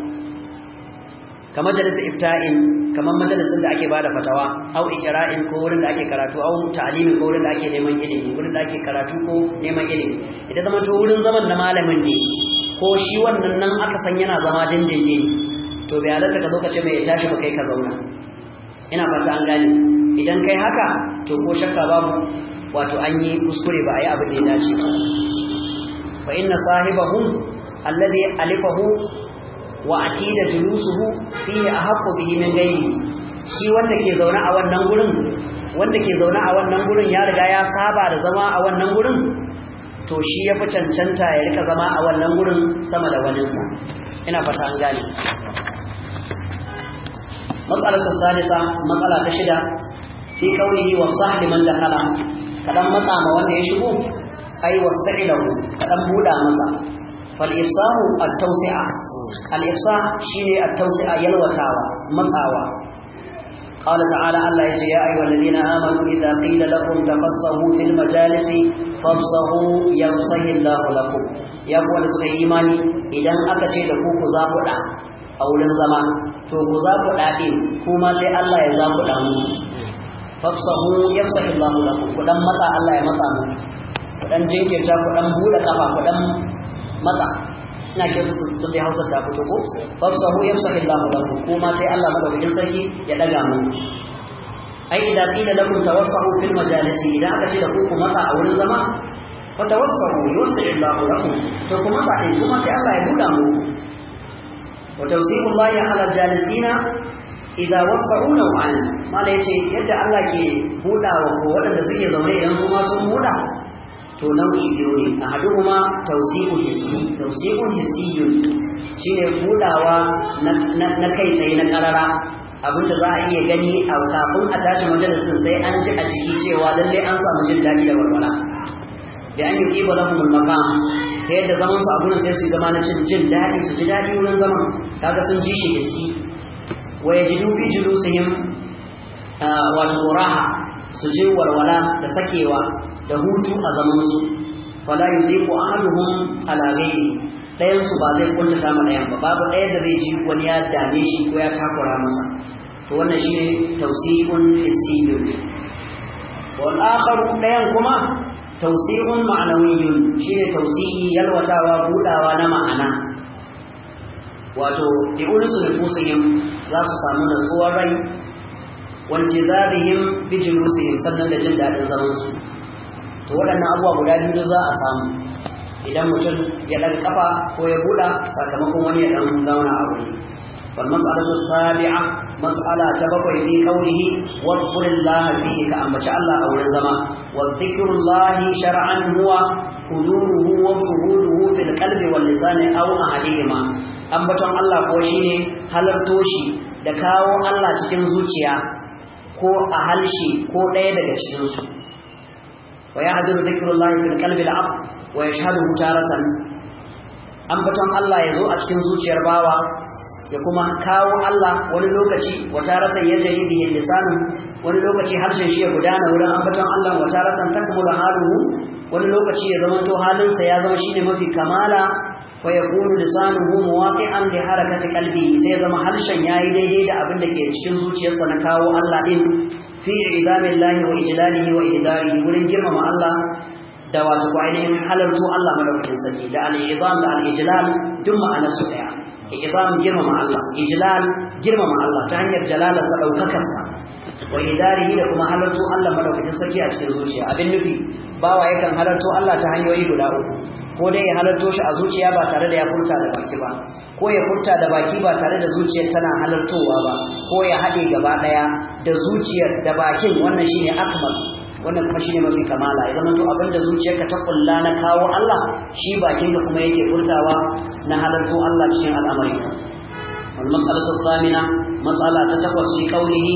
S1: kamar majalisar ifta'in kamar majalisar da ake bada fatawa au iqra'in ko wurin da ake karatu au ta'limin ko wurin da ake neman ilimi wurin da ake karatu ko neman ilimi idan zama to wurin zaman na malamin ne ko shi wannan nan aka san yana zama dindindin to bai halatta ka zo ka ce mai ya tashi ba kai ka zauna ina fata an gane idan kai haka to ko shakka babu wato an yi kuskure ba a yi abin da ya dace ba fa inna sahibahum alladhi alifahu wa atida julusuhu fihi ahqqu bihi min ghairihi shi wanda ke zauna a wannan gurin wanda ke zauna a wannan gurin ya riga ya saba da zama a wannan gurin to shi ya fi cancanta ya rika zama a wannan gurin sama da waninsa ina fata an gane mas'alatu salisa matsala ta shida fi qawlihi wa sahli man dakhala kadan matsa ma wanda ya shigo ai wasa'ilahu kadan buda masa fal ifsahu at-tawsi'a al-ifsah shine at-tawsi'a yalwatawa matsawa qala ta'ala Allah yace ya ayyuhalladhina amanu idza qila lakum tafassahu fil majalisi fafsahu yafsahillahu lakum ya ku wanda suka yi imani idan aka ce da ku ku zabuda a wurin zama to ku zabuda din kuma sai Allah ya zabuda mu fafsahu yafsahillahu lakum ku dan matsa Allah ya matsa mu ku dan jinkirta ku dan bude kafa ku dan matsa ina ke su da Hausa ta fito ko fafsahu yafsahillahu lakum kuma sai Allah madaukakin sarki ya daga mu ai idan qila lakum tawassahu fil majalisi idan aka ce da ku kuma matsa a wurin zama fa tawassahu yusillahu lakum to kuma ba dai kuma sai Allah ya buda mu wa tawsiqullahi ala jalisina idza wasfa'u naw'an mala yace yadda Allah ke buda wa waɗanda suke zaune idan su ma sun buda to nau'i biyu ne ahaduhuma tawsiqu hissi tawsiqu hissiyun shine budawa na kai tsaye na karara abinda za a iya gani a kafin a tashi majalisin sai an ji a jiki cewa lalle an samu jin daɗi da walwala da an yi ƙiba lahumul maqam ta yadda zaman su a gurin sai su yi zama na cin jin daɗi su ji daɗi wurin zaman kaga sun ji shi hissi wa yajidu fi julusihim wato raha su ji walwala da sakewa da hutu a zaman su fala yudiqu ahaduhum ala ghayri dayan su ba zai kuntata ma dayan ba babu ɗaya da zai ji wani ya dame shi ko ya takura masa to wannan shine tawsi'un hissiyyun wal akharu dayan kuma tawsi'un ma'nawiyyun shine tawsi'i yalwatawa budawa na ma'ana wato bi'unusu nufusihim za su samu natsuwar rai wantizadihim bijulusihim sannan da jin dadin zaman su to waɗannan abubuwa guda biyu za a samu idan mutum ya ɗaga kafa ko ya buɗa sakamakon wani ya ɗan zauna a wuri fal mas'alatu sabi'a mas'ala ta bakwai fi qawlihi wa qurillaha fihi ka ambaci Allah a wurin zama wa dhikrullahi shar'an huwa huduruhu wa shuhuduhu fil qalbi wal lisani aw ahadihima ambaton Allah ko shine halarto shi da kawo Allah cikin zuciya ko a halshi ko ɗaya daga cikin su wa yahduru dhikrullahi fil qalbi al-'abd wa yashhaduhu taratan ambaton Allah yazo a cikin zuciyar bawa ya kuma kawo Allah wani lokaci wa taratan yajri bihi lisanu wani lokaci harshen shi ya gudana wurin ambaton Allah wa taratan takmulu haluhu wani lokaci ya zama to halinsa ya zama shine mafi kamala fa yakunu lisanuhu muwaqi'an li harakati qalbihi sai zama harshen yayi daidai da abin da ke cikin zuciyarsa na kawo Allah din fi idamillahi wa ijlalihi wa ihdarihi wurin girmama Allah da wato ainihin halartu Allah madaukakin sarki da al-idam da al-ijlal duk ma'anar su daya idam girmama Allah ijlal girmama Allah ta hanyar jalalarsa daukakarsa wa ihdarihi da kuma halartu Allah madaukakin sarki a cikin zuciya abin nufi bawa yakan halarto Allah ta hanyoyi guda uku ko dai ya halarto shi a zuciya ba tare da ya furta da baki ba ko ya furta da baki ba tare da zuciyar tana halartowa ba ko ya haɗe gaba ɗaya da zuciyar da bakin wannan shine akmal wannan kuma shine mafi kamala ya zama to abin da zuciyarka ta kulla na kawo Allah shi bakin ka kuma yake furtawa na halarto Allah cikin al'amari wal mas'alatu thamina mas'ala ta takwas fi qawlihi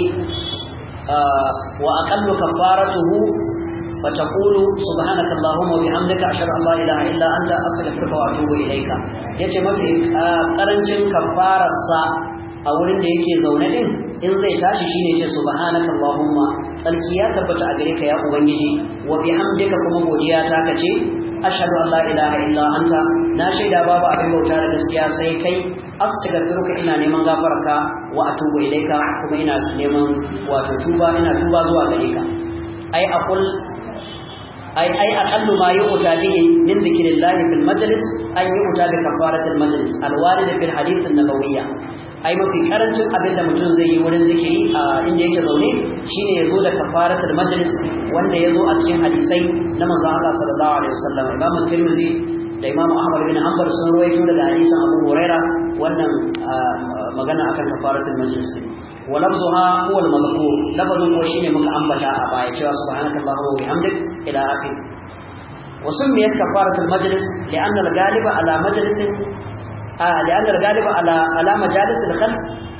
S1: wa aqallu kafaratuhu فتقول سبحانك اللهم وبحمدك اشهد ان لا اله الا انت استغفرك واتوب اليك yace mafi karancin kafararsa a wurin da yake zaune din in zai tashi shine yace subhanaka allahumma tsarki ya tabbata a gare ka ya ubangiji wa bihamdika kuma godiya ta kace ashhadu an la ilaha illa anta na shaida babu abin bauta da gaskiya sai kai astaghfiruka ina neman gafararka wa atubu ilaika kuma ina neman wato tuba ina tuba zuwa gare ka ai aqul أي أي أقل ما يؤتى به من ذكر الله في المجلس أن يؤتى بكفارة المجلس الوارد في الحديث النبوية أي ما في كرنج أبدا متنزي ورن ذكري إن يجي ذوني شين يزول كفارة المجلس وأن يزول أتين حديثي لما الله صلى الله عليه وسلم إمام الترمذي الإمام أحمد بن حنبل سنروي جودة حديث أبو هريرة وأن مجانا أكن كفارة المجلس ولفظها هو المذكور لفظ وشين مكأنبتا أبايا سبحانك اللهم وبحمدك إلى آخره وسميت كفارة المجلس لأن الغالب على مجلس آه لأن الغالب على على مجالس الخلق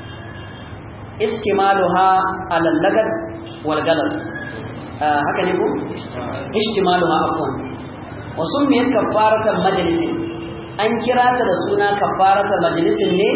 S1: استعمالها على اللغط والغلط آه هكذا يقول اشتمالها عفوا وسميت كفارة المجلس أن كرات رسولنا كفارة مجلس ليه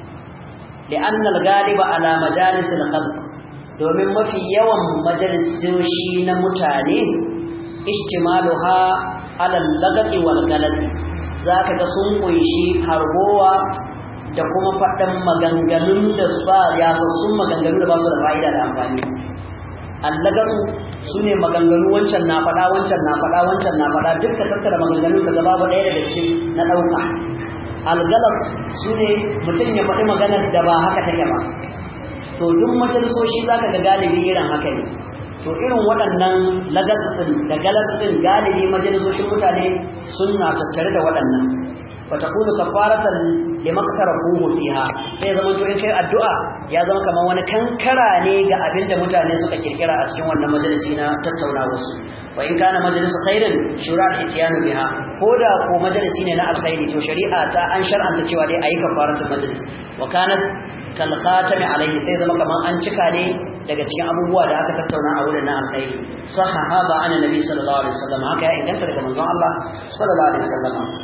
S1: لأن الغالب على مجالس الخلق domin mafi yawan majalisoshi na mutane ishtimaluha ala lagati wal galati zaka ga sun koyi harbowa da kuma fadan maganganun da ba ya sassun maganganu da ba su da fa'ida da amfani allagatu sune maganganu wancan na fada wancan na fada wancan na fada dukkan tattara maganganu da babu ɗaya daga cikin na dauka algalat sune mutum ya faɗi maganar da ba haka take ba to duk majalisoshi zaka ga galibi irin haka ne to irin waɗannan lagatsin da galatsin galibi majalisoshin mutane suna tattare da waɗannan fatakunu kafaratan limaktarafuhu fiha sai zaman to in kai addu'a ya zama kamar wani kankara ne ga abinda mutane suka kirkira a cikin wannan majalisi na tattaunawa su wa in kana majalisu khairin shura al-itiyanu biha koda ko majalisi ne na alkhairi to shari'a ta an shar'anta cewa dai ayi kafaratul majlis wa kanat kal khatami alayhi sai zama kamar an cika ne daga cikin abubuwa da aka tattauna a wurin na alkhairi sahha hada ana nabi sallallahu alaihi wasallam haka ya inganta daga manzon Allah sallallahu alaihi wasallam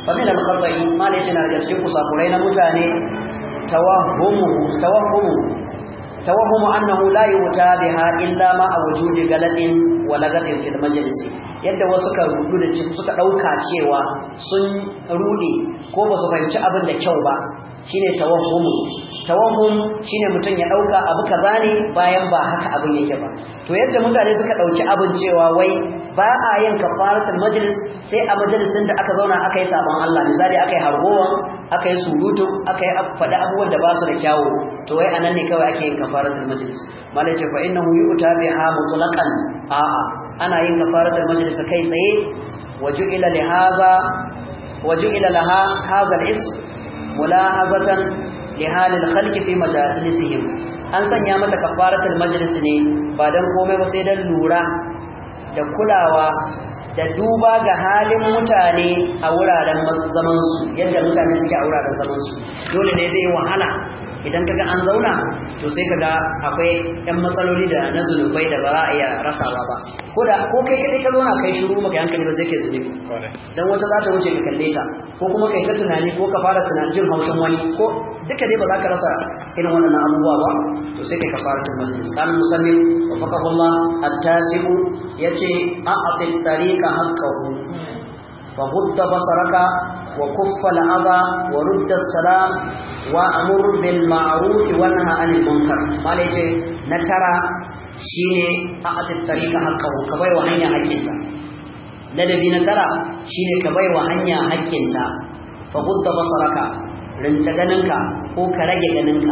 S1: fa min al-khata'i ma laysa na daga cikin kusakurai na mutane tawahhumu tawahhumu tawahhumu annahu la yuta biha illa ma awjudi galadin wa lagadin fil majlis yadda wasu ka rudu da suka dauka cewa sun rude ko ba su fahimci abin da kyau ba shine tawahhumu tawahhum shine mutum ya dauka abu kaza ne bayan ba haka abin yake ba to yadda mutane suka dauki abin cewa wai ba a yin kafaratul majlis sai a majalisin da aka zauna aka yi sabon Allah misali aka yi harbowa aka yi surutu aka yi faɗa abubuwan da ba su da kyawu to wai anan ne kawai ake yin kafaratul majlis malai ce fa innahu yu'ta biha mutlaqan a'a ana yin kafaratul majlis kai tsaye waju'ila li hadha waju'ila laha hadha al-ism mulahazatan li halil khalqi fi majalisihim an sanya mata kafaratul majlis ne ba dan komai ba sai dan lura da kulawa da duba ga halin mutane a wuraren zaman su yadda mutane suke a wuraren zaman su dole ne zai wahala idan kaga an zauna to sai kaga akwai ɗan matsaloli da na zunubai da ba za a iya rasawa ba ko da ko kai kai ka zauna kai shiru maka hankali ba sai kai zunubi dan wata za ta wuce ka kalle ta ko kuma kai ta tunani ko ka fara tunanin jin haushin wani ko duka dai ba za ka rasa irin wannan abubuwa ba to sai kai ka fara tunanin kan musallin wa faqahullah at-tasibu yace a'ti tariqa haqqahu fa hudda basaraka wa kuffa al-adha wa rudda as-salam wa amur bil ma'ruf wa nahy 'anil munkar mala yace na tara shine a'ti tariqa haqqahu ka bai wa hanya hakkinta ladabi na tara shine ka bai wa hanya hakkinta fa hudda basaraka rinta ganinka ko ka rage ganinka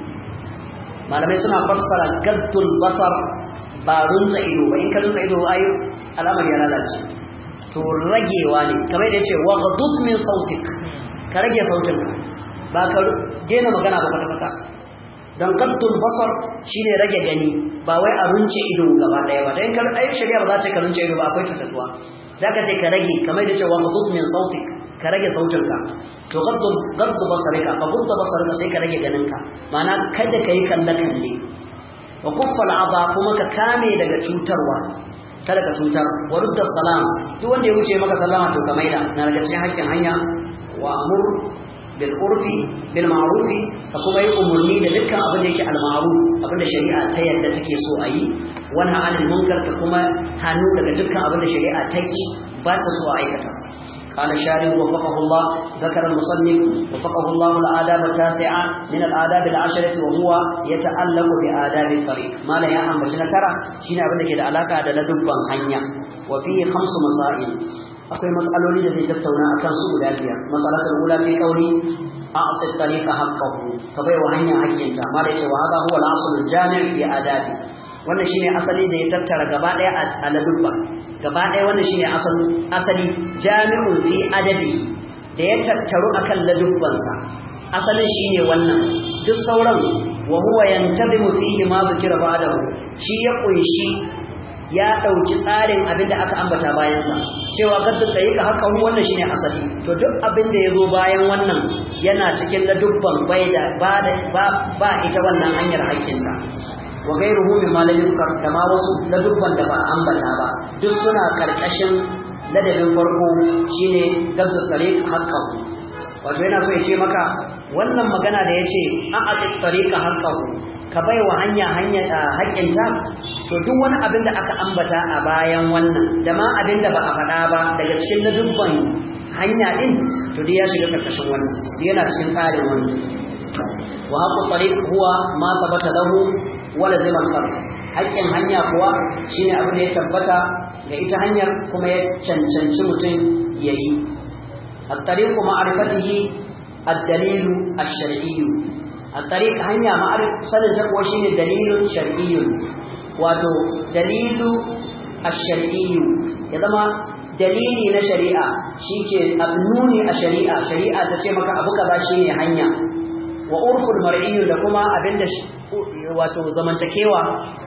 S1: malamai suna fassara gaddul basar ba runta ido ba in ka runta ido ayu al'amari ya lalace to ragewa ne kamar da yace wa ghadud min sautik ka rage sautinka ba ka daina magana ba kwata-kwata don gaddul basar shine rage gani ba wai a runce ido gaba daya ba dan kar ayi shari'a ba za ta ka runce ido ba akwai tutatuwa zaka ce ka rage kamar da yace wa ghadud min sautik ka rage sautinka to gaddu gaddu basarika fa gaddu basarika sai ka rage ganinka ma'ana kada kai kalle kalle wa kuffa al'adha kuma ka kame daga cutarwa kada ka cutar wa rudda salam duk wanda ya wuce maka sallama to ka maida na daga cikin hakkin hanya wa amur bil urfi bil ma'ruf ka kuma yi umurni da dukkan abin da yake al ma'ruf abin da shari'a ta yarda take so a yi wannan anil munkar ka kuma hannu daga dukkan abin da shari'a take ba ta so a aikata قال الشارع وفقه الله ذكر المصنف وفقه الله الآداب التاسعة من الآداب العشرة وهو يتعلق بآداب الطريق ما لا يعلم بشنا ترى شين أبدا كده علاقة على لدبا حنيا وفيه خمس مسائل أقول مسألة لي التي تبتونا أكان سوء ذلك مسألة الأولى في قولي أعطي الطريق حقه فبيع حنيا حكينتا ما ليس وهذا هو الأصل الجامع في آدابه wannan shine asali da ya tattara gaba daya a ladubba gaba daya wannan shine asali asali jami'un fi adabi da ya tattaru akan ladubbansa asalin shine wannan duk sauran wa huwa yantazimu fihi ma zikira ba'dahu shi ya kunshi ya dauki tsarin abinda aka ambata bayan sa cewa gaddu tsayi ka haka wannan shine asali to duk abinda yazo bayan wannan yana cikin ladubban bai da ba ba ita wannan hanyar hakkinta wa gairuhu mimma lam yuzkar kama wasu ladubban da ba ambata ba duk suna karkashin ladabin farko shine gaddu tariq haqqahu wato yana so ya ce maka wannan magana da yace a'ati tariqa haqqahu ka baiwa hanya hanya haƙinta to duk wani abin da aka ambata a bayan wannan da ma abin da ba a faɗa ba daga cikin ladubban hanya din to dai ya shiga karkashin wannan yana cikin tsarin wannan wa haqqu tariq huwa ma thabata lahu wala zai makar haƙƙin hanya kuwa shine abin da ya tabbata ga ita hanyar kuma ya cancanci mutum ya yi at-tariqu ma'rifatihi ad-dalilu ash-shar'iyyu at-tariq hanya ma'rif sanin ta kuwa shine dalilun shar'iyyu wato dalilu ash-shar'iyyu ya zama dalili na shari'a shike abnuni a shari'a shari'a ta ce maka abu kaza shine hanya wa urful mar'iyyu da kuma abinda wato zamantakewa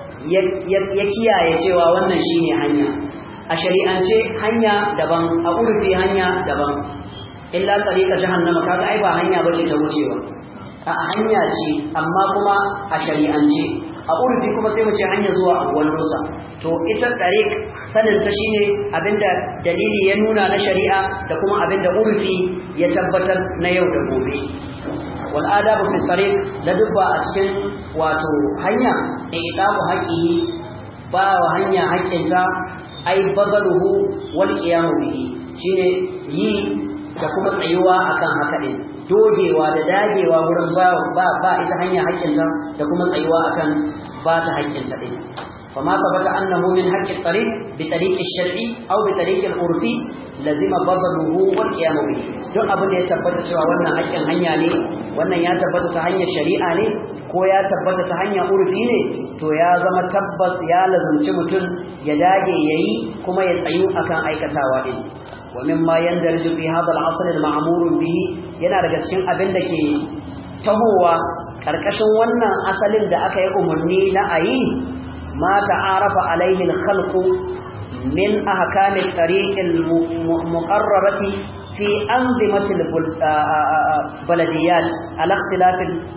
S1: ya kiyaye cewa wannan shine hanya a shari'ance hanya daban a urfi hanya daban illa tariqa jahannama kaga ai ba hanya bace ta wucewa a hanya ce amma kuma a shari'ance a urfi kuma sai mu ce hanya zuwa anguwan dosa to ita tariq sanin ta shine abinda dalili ya nuna na shari'a da kuma abinda urfi ya tabbatar na yau da gobe wal adabu fi tariq da dubba a cikin wato hanya idabu haqihi ba wa hanya haƙƙinta ai badaluhu wal qiyamu bihi shine yi da kuma tsayuwa akan haka din dogewa da dagewa wurin ba ba, ba ita hanya haƙƙinta da kuma tsayuwa akan ba ta haƙƙinta din fama tabbata annahu min haqqi at-tariq bi tariq ash-shar'i aw bi tariq al-urfi lazima badaluhu wal qiyamu bihi don abin da ya tabbata cewa wannan haƙƙin hanya ne wannan ya tabbata ta hanyar shari'a ne ko ya tabbata ta hanyar urfi ne to ya zama tabbas ya lazumci mutum ya dage yayi kuma ya tsayu akan aikatawa din wa mimma yandarju fi hadha al-asr al-ma'mur bihi yana daga cikin abin da ke tahowa karkashin wannan asalin da aka yi umarni na ayi ma ta'arafa alaihi al-khalq min ahkam at-tariq al-muqarrarati fi anzimati al-baladiyat ala ikhtilaf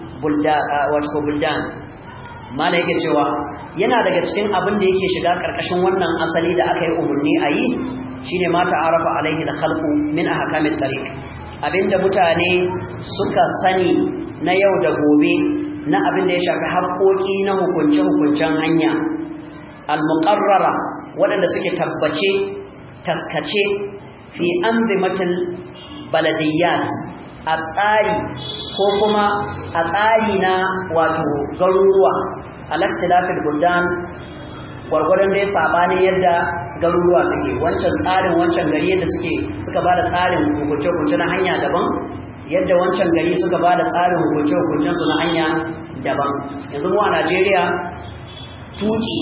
S1: buldan mala yake cewa yana daga cikin abin da yake shiga karkashin wannan asali da aka yi umarni a yi shine ma ta'arafa alaihi al-khalqu min ahkamit tariq abinda mutane suka sani na yau da gobe na abin da ya shafi haƙoƙi na hukunce hukuncen hanya al-muqarrara waɗanda suke tabbace taskace fi anzimatil baladiyat a tsari ko kuma a tsari na wato garuruwa al-ikhtilafil buldan gwargwadon dai sabanin yadda garuruwa suke wancan tsarin wancan gari yadda suke suka ba da tsarin hukunce-hukunce na hanya daban yadda wancan gari suka ba da tsarin hukunce-hukuncen su na hanya daban yanzu mu a Najeriya tuki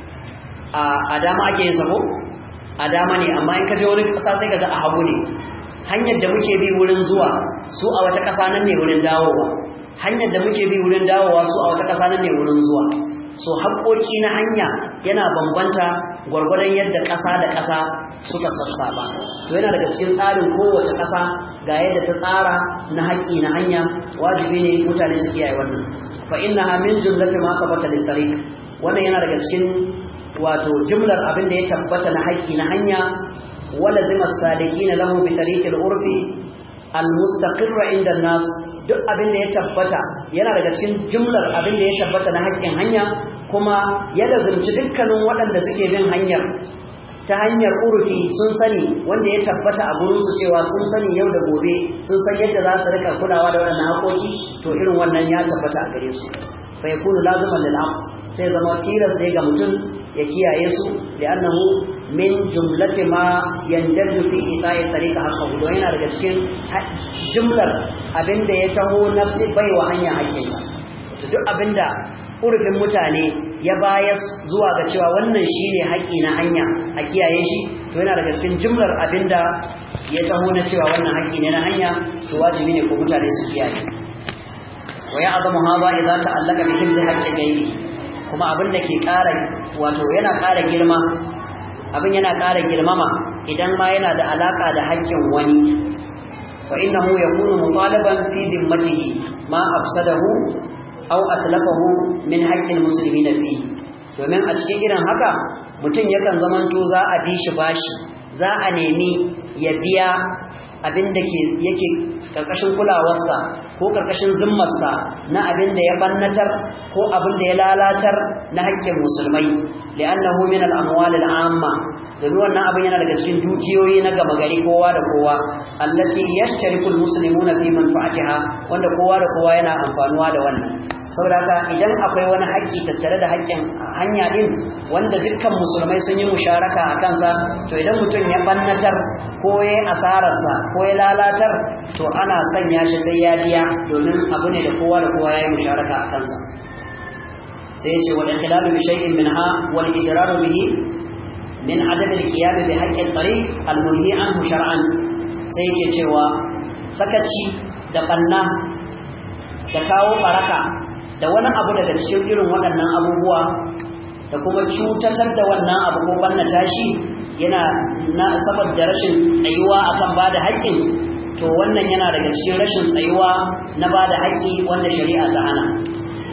S1: a dama ake yin sako a dama ne amma in ka je wani ƙasa sai ka ga a hagu ne hanyar da muke bi wurin zuwa su a wata ƙasa nan ne wurin dawowa hanyar da muke bi wurin dawowa su a wata ƙasa nan ne wurin zuwa so haƙoƙi na hanya yana bambanta gwargwadon yadda ƙasa da ƙasa suka sassaba to yana daga cikin tsarin kowace ƙasa ga yadda ta tsara na haƙi na hanya wajibi ne mutane su kiyaye wannan fa innaha min jumlati ma qabata lit tariq wannan yana daga cikin wato jumlar abin da ya tabbata na haƙi na hanya ولزم السالكين له بطريق العرف المستقر عند الناس duk abin da ya tabbata yana daga cikin jumlar abin da ya tabbata na haƙƙin hanya kuma ya lazimci dukkanin waɗanda suke bin hanyar ta hanyar urfi sun sani wanda ya tabbata a gurin su cewa sun sani yau da gobe sun san yadda za su rika kulawa da waɗannan haƙoƙi to irin wannan ya tabbata a gare su fa yakunu laziman lil abd sai zama tilas ne ga mutum ya kiyaye su da annahu min jumlati ma yandarju fi isa'i tariqa haqqahu don yana daga cikin jumlar abinda ya taho na baiwa hanya haƙƙinsa to duk abinda urfin mutane ya bayar zuwa ga cewa wannan shine haƙƙi na hanya a kiyaye shi to yana daga cikin jumlar abinda ya taho na cewa wannan haƙƙi ne na hanya to wajibi ne ko mutane su kiyaye wa ya'zamu hadha idza ta'allaka bi hifzi haqqi ghayri kuma abin da ke ƙara wato yana ƙara girma abin yana ƙara girmama idan ma yana da alaka da haƙƙin wani fa innahu yakunu mutalaban fi dhimmatihi ma afsadahu aw atlafahu min haqqil muslimina fi domin a cikin irin haka mutum yakan zamanto za a bi shi bashi za a nemi ya biya abin da ke yake karkashin kulawarsa ko karkashin zimmarsa na abin da ya bannatar ko abin da ya lalatar na haƙƙin musulmai li'annahu min al-amwal al-amma domin wannan abin yana daga cikin dukiyoyi na gama gari kowa da kowa allati yashtariku al-muslimuna fi manfa'atiha wanda kowa da kowa yana amfanuwa da wannan saboda haka idan akwai wani haƙƙi tattare da haƙƙin hanya din wanda dukkan musulmai sun yi musharaka a kansa to idan mutum ya bannatar ko ya asararsa ko ya lalatar to ana sanya shi sai ya biya domin abu ne da kowa da kowa ya yi musharaka a kansa sai ya ce wal ikhlalu bi shay'in minha wal idraru bihi min adad al-qiyam bi haqqi al-tariq al-munhi anhu shar'an sai yake cewa sakaci da banna da kawo baraka da wani abu daga cikin irin waɗannan abubuwa da kuma cutatar da wannan abu ko bannata shi yana na saboda rashin tsayuwa akan bada haƙƙin to wannan yana daga cikin rashin tsayuwa na bada haƙƙi wanda shari'a ta hana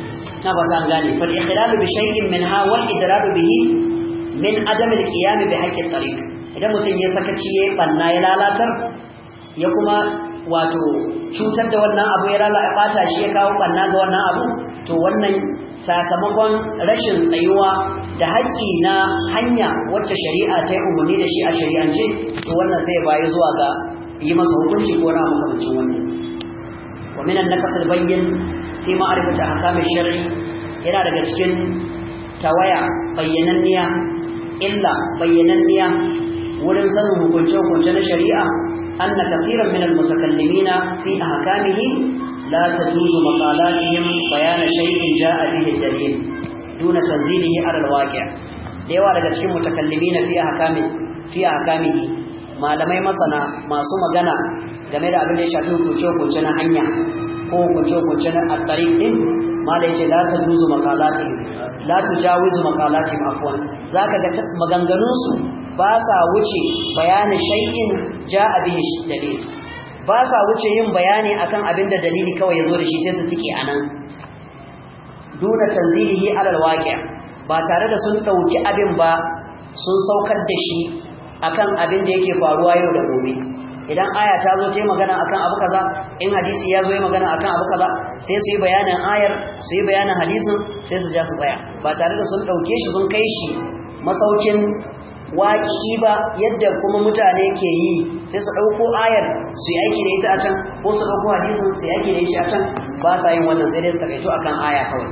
S1: na ba ta gane fal ikhlalu bi shay'in minha wal idraru bihi min adam al qiyam bi haqqi tariq idan mutum ya sakaci yayi banna ya lalatar ya kuma wato cutar da wannan abu ya lalata bata shi ya kawo banna ga wannan abu to wannan sakamakon rashin tsayuwa da haƙƙi na hanya wacce shari'a ta yi umarni da shi a shari'ance to wannan sai ya bayi zuwa ga yi masa hukunci ko na makamancin wannan wa minan naqas al bayyin fi ma'rifati ahkam ash-shar'i yana daga cikin tawaya bayyananniya illa bayyananniya wurin sanin hukunce hukunce na shari'a anna kathiran min al-mutakallimina fi ahkamihi la tajuzu maqalatihim bayan shay'in ja'a bihi ad-dalil duna tanzilihi ala al-waqi' da yawa daga cikin mutakallimina fi ahkami fi ahkamihi malamai masana masu magana game da abin da ya shafi hukunce-hukunce na hanya ko hukunce-hukunce na at-tariq din malai ce la tajuzu maqalatihim la tujawizu maqalatihim afwan zaka ga maganganun su ba sa wuce bayanin shay'in ja'a bihi dalil ba sa wuce yin bayani akan abin da dalili kawai yazo da shi sai su tike anan duna tanzilihi ala al-waqi' ba tare da sun dauki abin ba sun saukar da shi akan abin da yake faruwa yau da gobe idan aya ta zo ta yi magana akan abu kaza in hadisi ya zo yi magana akan abu kaza sai su yi bayanin ayar su yi bayanin hadisin sai su ja su tsaya ba tare da sun dauke shi sun kai shi masaukin waƙi ba yadda kuma mutane ke yi sai su dauko ayar su yi aiki da ita a can ko su dauko hadisin su yi aiki da shi a can ba sa yin wannan sai dai su takaito akan aya kawai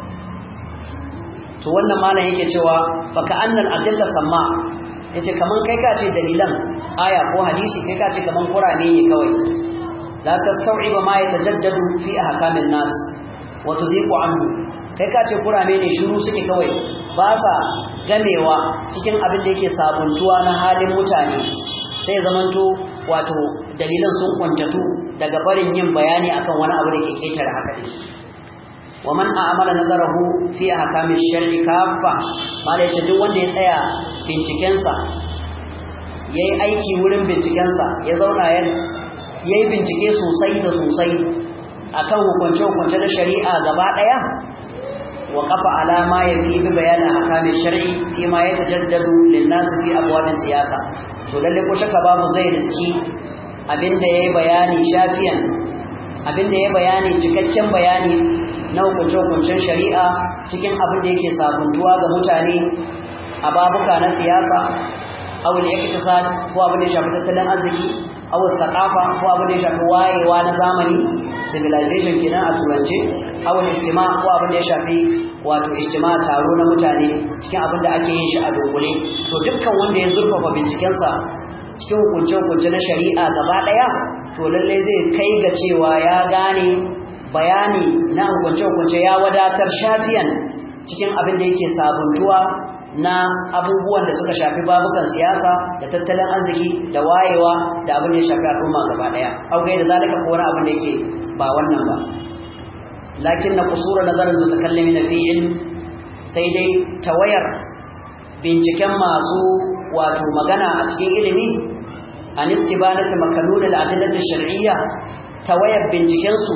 S1: to wannan malam yake cewa fa ka annal adilla samma yace kaman kai ka ce dalilan aya ko hadisi kai ka ce kaman qur'ani ne kawai la tastau'iba ma yatajaddadu fi ahkamin nas wa tudiqu anhu kai ka ce qur'ani ne shiru suke kawai ba sa gamewa cikin abin da yake sabuntuwa na halin mutane sai zamanto wato dalilan sun kwantatu daga barin yin bayani akan wani abu da ke ketare haka ne wa man a'amala nazarahu fi ahkamish shar'i kaffa mala yace duk wanda ya tsaya bincikensa yayi aiki wurin bincikensa ya zauna ya yayi bincike sosai da sosai akan hukunce hukunce na shari'a gaba daya wa qafa ala ma yafi bi bayan ahkamish shar'i fi ma yatajaddadu lin-nas fi abwab siyasa to lalle ko shaka babu zai riski abinda yayi bayani shafiyan abinda yayi bayani cikakken bayani na hukunce-hukuncen shari'a cikin abin da yake sabuntuwa ga mutane a babuka na siyasa awul iktisad ko abin da ya shafi tattalin arziki awul thaqafa ko abin da ya shafi wayewa na zamani civilization kenan a turance awul ijtima ko abin da ya shafi wato ijtima taro na mutane cikin abin da ake yin shi a dogule to dukkan wanda ya zurfafa bincikensa cikin hukunce-hukunce na shari'a gaba daya to lalle zai kai ga cewa ya gane bayani na hukunce-hukunce ya wadatar shafiyan cikin abin da yake sabuntuwa na abubuwan da suka shafi babukan siyasa da tattalin arziki da wayewa da abin da ya shafi al'umma gaba daya aukai da zalika ko wani abin da yake ba wannan ba lakin na kusura nazarin mutakallimi na fi ilm sai dai tawayar binciken masu wato magana a cikin ilimi an istibanati makanun al-adillati shar'iyya tawayar binciken su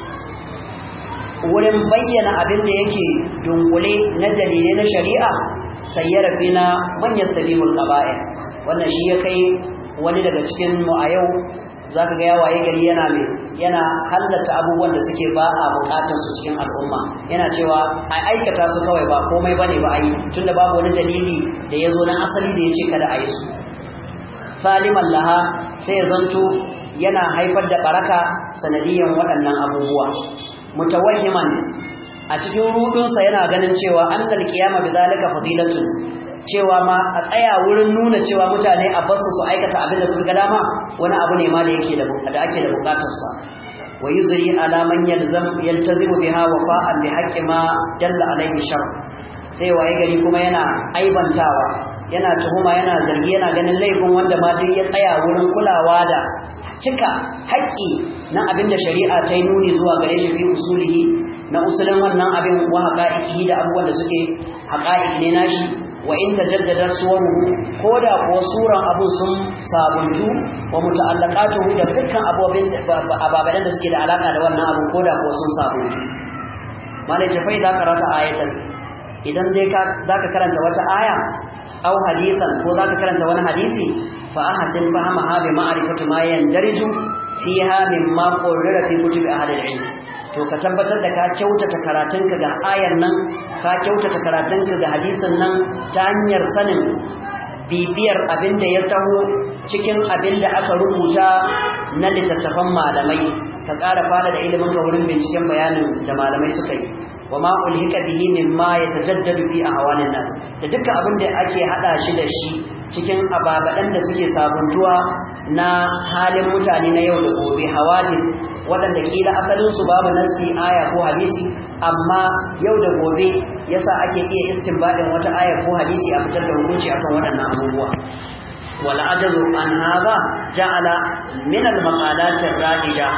S1: wurin bayyana abin da yake dunkule na dalilai na shari'a sayyara bina manyan tabibul qaba'ir wannan shi ya kai wani daga cikin mu a yau zaka ga yawaye gari yana mai yana halatta abubuwan da suke ba a bukatar su cikin al'umma yana cewa a aikata su kawai ba komai bane ba a yi tunda babu wani dalili da yazo na asali da yace kada a yi su saliman laha sai zanto yana haifar da baraka sanadiyan waɗannan abubuwa mutawahhiman a cikin rudunsa yana ganin cewa annal qiyama bizalika fadilatun cewa ma a tsaya wurin nuna cewa mutane a basu su aikata abin da suka ga dama wani abu ne ma da yake da da ake da bukatar sa wa yuzri ala man yalzam yaltazimu biha wafa'an bi haqqi ma dalla alayhi shar sai waye gari kuma yana aibantawa yana tuhuma yana zargi yana ganin laifin wanda ma duk ya tsaya wurin kulawa da cika haƙƙi na abin da shari'a ta yi nuni zuwa gare shi fi usulihi na usulin wannan abin wa haƙa'iƙi da abubuwan da suke haƙa'iƙi ne nashi wa in tajaddada suwaruhu ko da kuwa suran abun sun sabuntu wa muta'allaqatuhu da dukkan ababen da suke da alaka da wannan abun ko da kuwa sun sabuntu malai ce fa idan karanta ayatan idan dai ka zaka karanta wata aya aw hadithan ko zaka karanta wani hadisi fa ahsin fahamaha bi ma'rifati ma yandariju fiha mimma qurrira fi kutubi ahli al-ilm to ka tabbatar da ka kyautata karatunka ga ayar nan ka kyautata karatunka ga hadisin nan ta hanyar sanin bibiyar abinda ya taho cikin abinda aka rubuta na littattafan malamai ka ƙara fara da ilimin ka wurin binciken bayanin da malamai suka yi wa ma ulhika bihi mimma yatajaddadu fi ahwalin nas da dukkan abinda ake hada shi da shi cikin ababadan da suke sabuntuwa na halin mutane na yau da gobe hawadin waɗanda kila asalin su babu nassi aya ko hadisi amma yau da gobe yasa ake iya istinbadin wata aya ko hadisi a fitar da hukunci akan waɗannan abubuwa wal ajazu an hadha ja'ala min al maqalat ar radija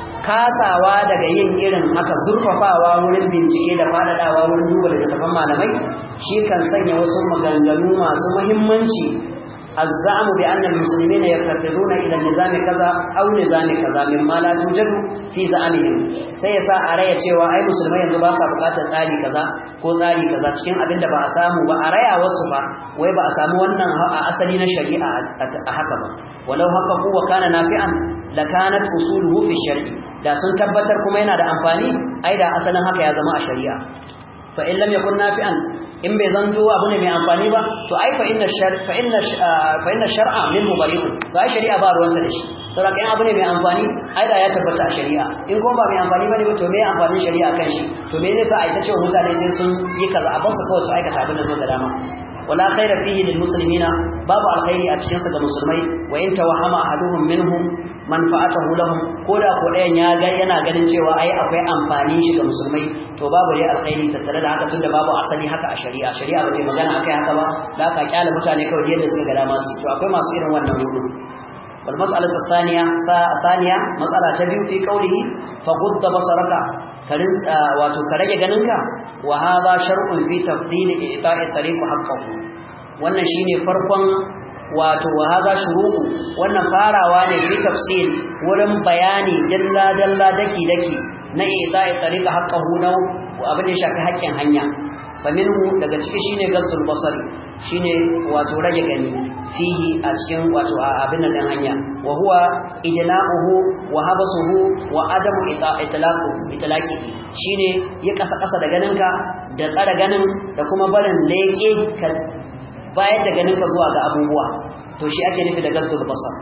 S1: kasawa daga yin irin haka zurfafawa wurin bincike da fadadawa wurin duba littattafan malamai shi kan sanya wasu maganganu masu muhimmanci الزعم بأن المسلمين يفتقرون إلى النظام كذا أو نظام كذا مما لا توجد في زعمهم سيسا أريا cewa ai musulmai yanzu ba sa bukatar tsari kaza ko tsari kaza cikin abin da ba a samu ba a raya wasu ba wai ba a samu wannan a asali na shari'a a haka ba walau haka kuwa kana nafi'an lakanat usuluhu fi shar'i da sun tabbatar kuma yana da amfani ai da asalin haka ya zama a shari'a fa in lam yakun nafi'an in bai zanto abu ne mai amfani ba to ai fa inna shar fa inna fa inna shar'a minhu bari'un to ai shari'a ba ruwanta da shi saboda in abu ne mai amfani ai da ya tabbata a shari'a in kuma ba mai amfani bane to me amfanin shari'a kan shi to me yasa ai ta cewa mutane sai sun yi kaza a basu kawai su aikata abin da zo da dama wala khaira fihi lil muslimina babu alkhairi a cikin sa ga musulmai wa in tawahama ahaduhum minhum manfa'atahu lahum koda ko ɗayan ya ga yana ganin cewa ai akwai amfani shi ga musulmai to babu dai alkhairi tattare da haka tunda babu asali haka a shari'a shari'a bace magana akai haka ba da ka kyale mutane kawai yadda suka ga dama su to akwai masu irin wannan rudu wal mas'alatu thaniya fa thaniya mas'ala ta biyu fi qawlihi fa gudda basaraka karin wato ka rage ganinka wa hadha shar'un fi tafdil i'ta'i tariq haqqahu wannan shine farkon wato wa hadha shuru'u wannan farawa ne fi tafsil wurin bayani dalla dalla daki daki na i'ta'i tariq haqqahu na abin da shafi haƙƙin hanya fa minhu daga ciki shine gaddul basari shine wato rage gani fihi a cikin wato abin nan hanya wa huwa ijla'uhu wa habasuhu wa adamu itlaqu itlaqihi shine ya kasa kasa da ganinka da tsara ganin da kuma barin leke ka bayar da ganinka zuwa ga abubuwa to shi ake nufi da gaddul basar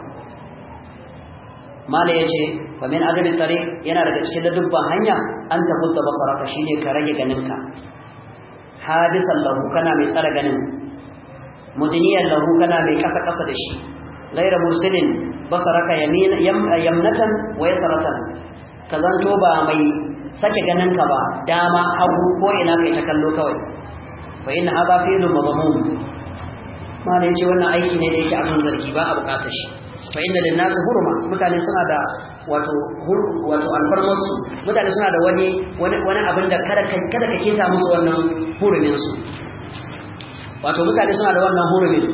S1: mala yace fa min adabi tariq yana daga cikin dubban hanya an tabutta basaraka shine ka rage ganinka hadisan lahu kana mai tsara ganin mudniyan lahu kana mai kasa kasa da shi ghayra mursilin basaraka yamin yamnatan wa yasratan kazanto ba mai sake ganinka ba dama hagu ko ina kai ta kallo kawai fa in hadha fi'lun madhmum mala yace wannan aiki ne da yake abin zargi ba a bukatar shi fa inna lin nas hurma mutane suna da wato wato alfarmarsu mutane suna da wani wani wani abin da kada ka kada ka keta musu wannan hurumin su wato mutane suna da wannan hurumin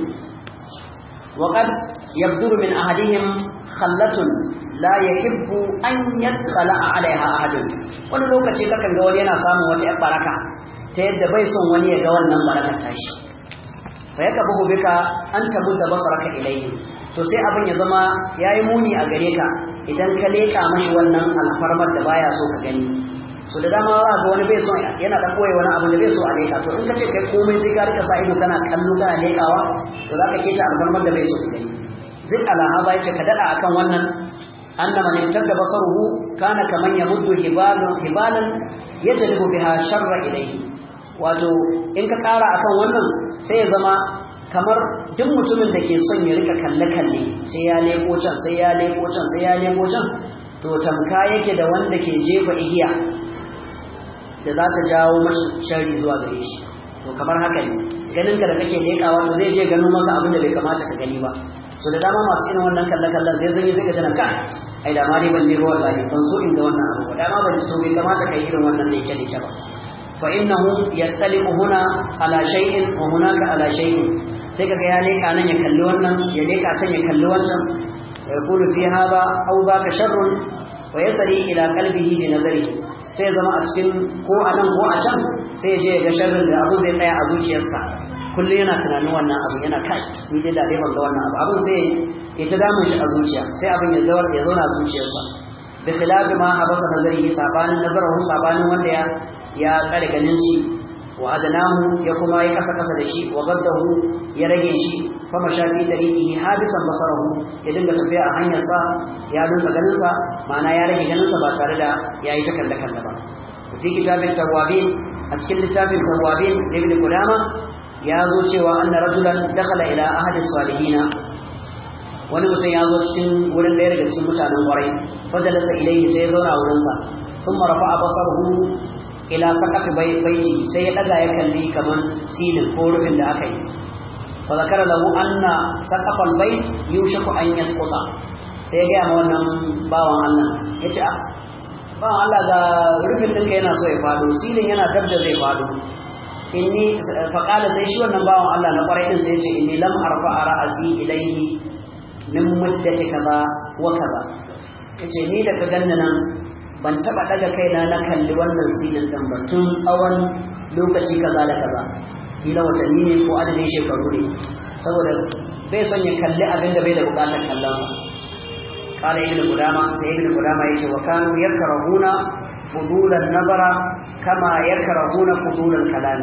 S1: wa qad yabduru min ahadihim khallatun la yuhibbu an yadkhala alaiha ahadun wani lokaci kakan ga wani yana samun wata yar baraka ta yadda bai son wani ya ga wannan barakar tashi fa yakabu bika an tabudda basaraka ilayhi to sai abin ya zama yayi muni a gare ka idan ka leka mashi wannan alfarmar da baya so ka gani so da dama za ga wani bai so yana da koyi wani abu da bai so a leka to in ka ce kai komai sai ka rika sa ido kana kallo kana lekawa to za ka keta alfarmar da bai so ka gani zai alaha ba yace ka dada akan wannan annama man tadda basaruhu kana kaman yamuddu hibalan hibalan yajlibu biha sharra ilayhi wato in ka kara akan wannan sai ya zama kamar duk mutumin da ke son ya rika kalle-kalle sai ya leko can sai ya leko can sai ya leko can to tamka yake da wanda ke jefa igiya da za ta jawo mashi shari zuwa gare shi to kamar haka ne ganinka da kake lekawa to zai je gano maka abin da bai kamata ka gani ba so da dama masu irin wannan kalle-kallen sai sun yi sai ka tana ka ai da ma dai ban leko wallahi ban so in ga wannan abu da ma ban so bai kamata ka yi irin wannan leke-leke ba fa innahu yattaliqu huna ala shay'in wa hunaka ala shay'in sai kaga ya leka nan ya kalli wannan ya leka can ya kalli wancan wa yaqulu fi hada aw baka sharrun wa yasri ila qalbihi bi nazarihi sai ya zama a cikin ko a nan ko a can sai ya je ya ga sharrin da abin zai tsaya a zuciyarsa kullum yana tunanin wannan abu yana kai ni dai da dai ban ga wannan abu abin sai ya ta damun shi a zuciya sai abin ya zauna ya zauna a zuciyarsa bi khilafi ma habasa nazari sabanin nazarahu sabanin wanda ya ya tsare ganin shi wa adanahu ya kuma ya kasa kasa da shi wa gaddahu ya rage shi fa mashafi tariqihi hadisan basarahu ya dinga tafiya a hanyar sa ya dinsa ganin sa ma'ana ya rage ganin sa ba tare da yayi ta kalle kalle ba fi kitabin tawabin a cikin littafin tawabin ibn qudama ya zo cewa anna rajulan dakhala ila ahadi salihina wani mutum ya zo cikin wurin ɗaya daga cikin mutanen ƙwarai fajalasa ilayhi sai ya zauna wurin sa thumma rafa'a basaruhu ila faqafi baiti sai ya daga ya kalli kaman silin ko rufin da aka yi fa zakara lahu anna saqafa albayt yushaku an yasquta sai ya ga wannan bawan Allah yace a bawan Allah ga rufin ɗinka yana so ya fado silin yana dab da zai fado inni faqala sai shi wannan bawan Allah na ƙwarai din sai yace inni lam arfa'a ra'asi ilayhi min muddati kaza wa kaza yace ni da ka ganna nan ban taba daga kaina na kalli wannan silin din ba tun tsawon lokaci kaza da kaza kila watanni ne ko adadin shekaru ne saboda bai son ya kalli abin da bai da bukatar kallon sa qala ibnu qudama sai ibnu qudama yace wa kanu yakrahuna fudulan nazara kama yakrahuna fudulan kalam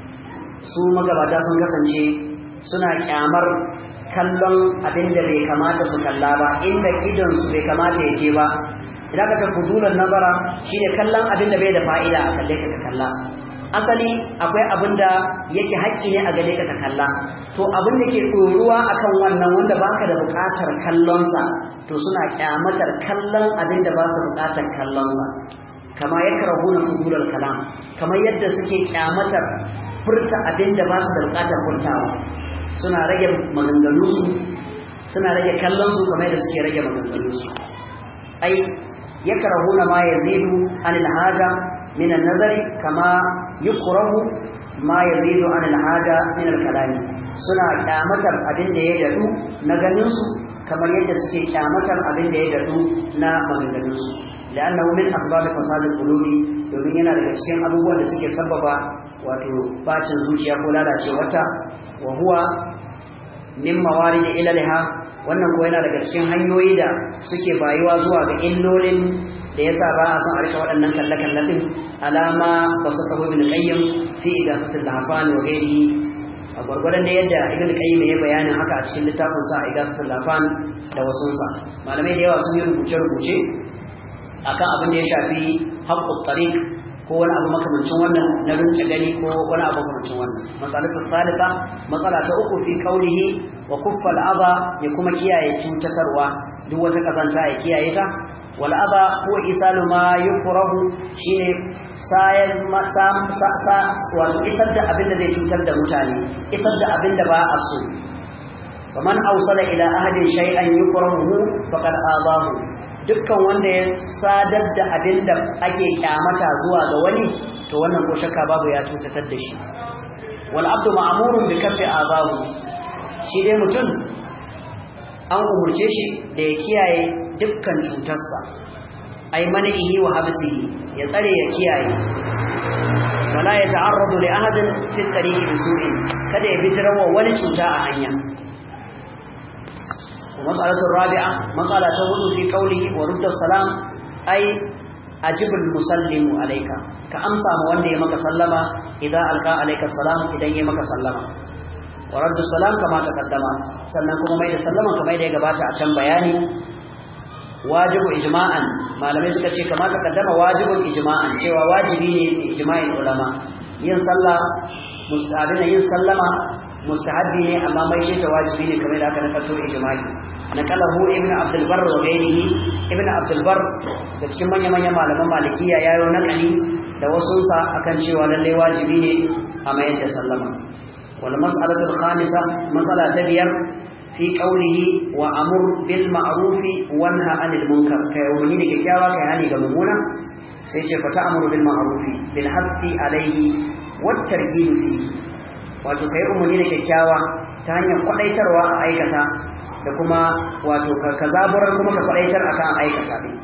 S1: su magabata sun kasance suna kyamar kallon abin da bai kamata su kalla ba inda idan su bai kamata ya je ba idan ka ta fudulan nazara shine kallon abin da bai da fa'ida a kalle ka kalla asali akwai abin da yake haƙƙi ne a gare ka kalla to abin da ke ɗoruwa akan wannan wanda baka da buƙatar kallon sa to suna kyamatar kallon abin da ba su buƙatar kallon sa kama yakrahuna fudulal kalam kamar yadda suke kyamatar furta abin da ba su da buƙatar furtawa suna rage maganganunsu suna rage kallonsu kamar da suke rage maganganunsu ai yakrahuna ma yazidu anil haja min an-nazari kama yukrahu ma yazidu anil haja min al-kalam suna kyamatar abin da ya dadu na ganinsu kamar yadda suke kyamatar abin da ya dadu na maganganunsu la'annahu min asbab fasad al-qulubi domin yana daga cikin abubuwan da suke sababa wato bacin zuciya ko lalacewarta wa huwa min mawarid ilaliha wannan ko yana daga cikin hanyoyi da suke bayuwa zuwa ga illolin da yasa ba a son a rika waɗannan kalle-kalle din alama basatahu ibn qayyim fi igafatul lahfan wa ghairihi a gurgurdan da yadda ibn qayyim ya bayanin haka a cikin littafin sa igafatul lahfan da wasunsa malamai da yawa sun yi rubuce-rubuce akan abin da ya shafi haqqut tariq ko wani abu makamancin wannan na rinci gani ko wani abu makamancin wannan masalatu salisa matsala ta uku fi qawlihi wa kuffa al-adha ya kuma kiyaye cutarwa duk wata kazanta ya kiyaye ta wal adha huwa isalu ma yukrahu shine sayar sam sa wato isar da abin da zai cutar da mutane isar da abin da ba a so faman awsala ila ahadin shay'an yukrahu faqad adahu dukkan wanda ya sadar da abin da ake kyamata zuwa ga wani to wannan ko shakka babu ya cutar da shi wal abdu ma'murun bi kaffi azabu shi dai mutum an umurce shi da ya kiyaye dukkan cutarsa ay manihi wa habsihi ya tsare ya kiyaye wala ya ta'arradu li ahadin fi tariqi bisu'in kada ya bijirawa wani cuta a hanya ومسألة الرابعة مسألة تقول في قوله ورد السلام أي أجب المسلم عليك كأمسى مولي يمك سلم إذا ألقى عليك السلام إذا يمك سلم ورد السلام كما تقدم سنكم ميد سلم كما يدى قبات عشان بياني واجب إجماعا ما لم يسكت شيء كما تقدم واجب إجماعا شوى واجبين إجماع العلماء ينسلم مستعبين ينسلم mustahabbi ne amma mai shi ta wajibi ne kamar da aka nakalto ijma'i nakalahu ibnu abdul barr wa ghayrihi ibnu abdul barr da cikin manyan manyan malaman malikiya yayo nakali da wasu sa akan cewa lalle wajibi ne a mayar da sallama wal mas'alatu al khamisa mas'ala ta biyar fi qawlihi wa amur bil ma'ruf wa nha 'anil munkar kai umarni da kyakkyawa kai hani ga mummuna sai ce fa ta'muru bil ma'ruf bil haqqi alayhi wat targhib fihi wato kai umarni da kyakkyawa ta hanyar kwadaitarwa a aikata da kuma wato ka zaburar kuma ka kwadaitar akan aikata din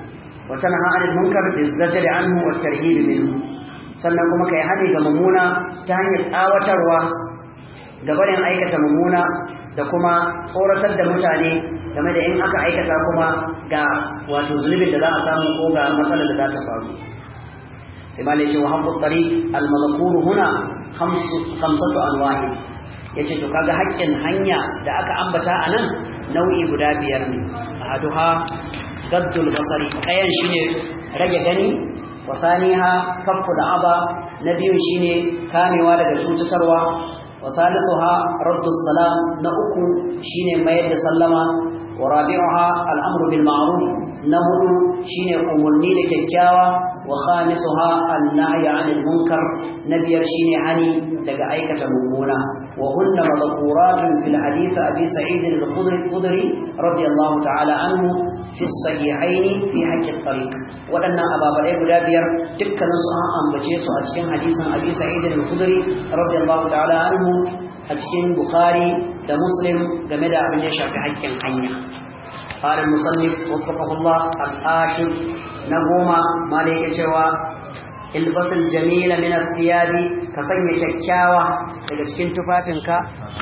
S1: wa tanha 'anil munkar bizajri anhu wat tarhib minhu sannan kuma kai hadi ga mummuna ta hanyar tsawatarwa ga barin aikata mummuna da kuma tsoratar da mutane game da in aka aikata kuma ga wato zulubin da za a samu ko ga matsalar da za ta faru sai malai ce wa haqqut tariq al madhkur huna khamsatu anwa'i yace to kaga haƙƙin hanya da aka ambata anan nau'i guda biyar ne ahaduha gaddul basari ayan shine rage gani wa thaniha kaffu da'aba nabiyun shine kamewa daga cutarwa wa thalithuha raddus salam na uku shine mayar da sallama wa rabi'uha al'amru bil ma'ruf na hudu shine umurni da kyakkyawa wa khamisuha an-nahy 'anil munkar na biyar shine hani daga aikata mummuna wa hunna madhkuratun fil hadith abi sa'id al-khudri radiyallahu ta'ala anhu fi as-sahihayn fi haqq at-tariq wadannan ababai guda biyar dukkanin su an ambace su a cikin hadisin abi sa'id al-khudri radiyallahu ta'ala anhu a cikin bukhari da muslim game da abin da ya shafi haƙƙin hanya قال المصنف وفقه الله الآشر نقوم ما ليك شوى البس الجميل من الثياب كسني ككاوة daga cikin tufafinka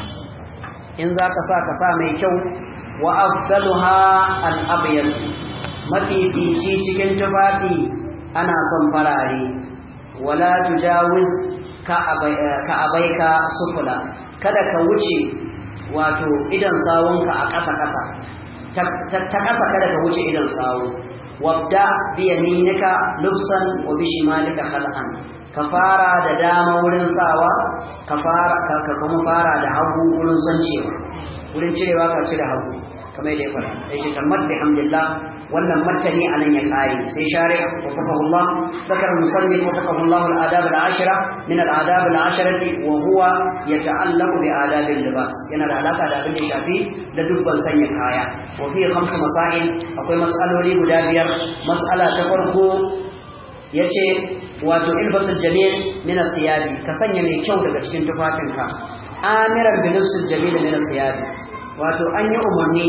S1: in za ka sa ka sa mai kyau wa afdaluha al-abyad mafifici cikin tufafi ana son farare wala tujawiz ka abaika sufula kada ka wuce wato idan sawunka a ƙasa ƙasa ta ƙasa kada ka wuce idan sawu wabda bi yaminika lubsan wa bi shimalika khal'an ka fara da dama wurin sawa ka fara ka kuma fara da hagu wurin sancewa wurin cirewa ka cire hagu kamar da ya fara sai shi kamar bi hamdillah wannan martani anan ya kare sai share wa faqahullah zakar musannif wa faqahullah al-adab al-ashra min al-adab al-ashrati wa huwa yata'allaqu bi adab al-libas yana da alaka da abin da shafi da dubban sanya kaya wa fi khamsu masail akwai mas'aloli guda biyar mas'ala ta farko yace wato ilbasul jamil min al-thiyabi ka sanya mai kyau daga cikin tufafinka amiran bi nafsil jamil min al-thiyabi wato an yi umarni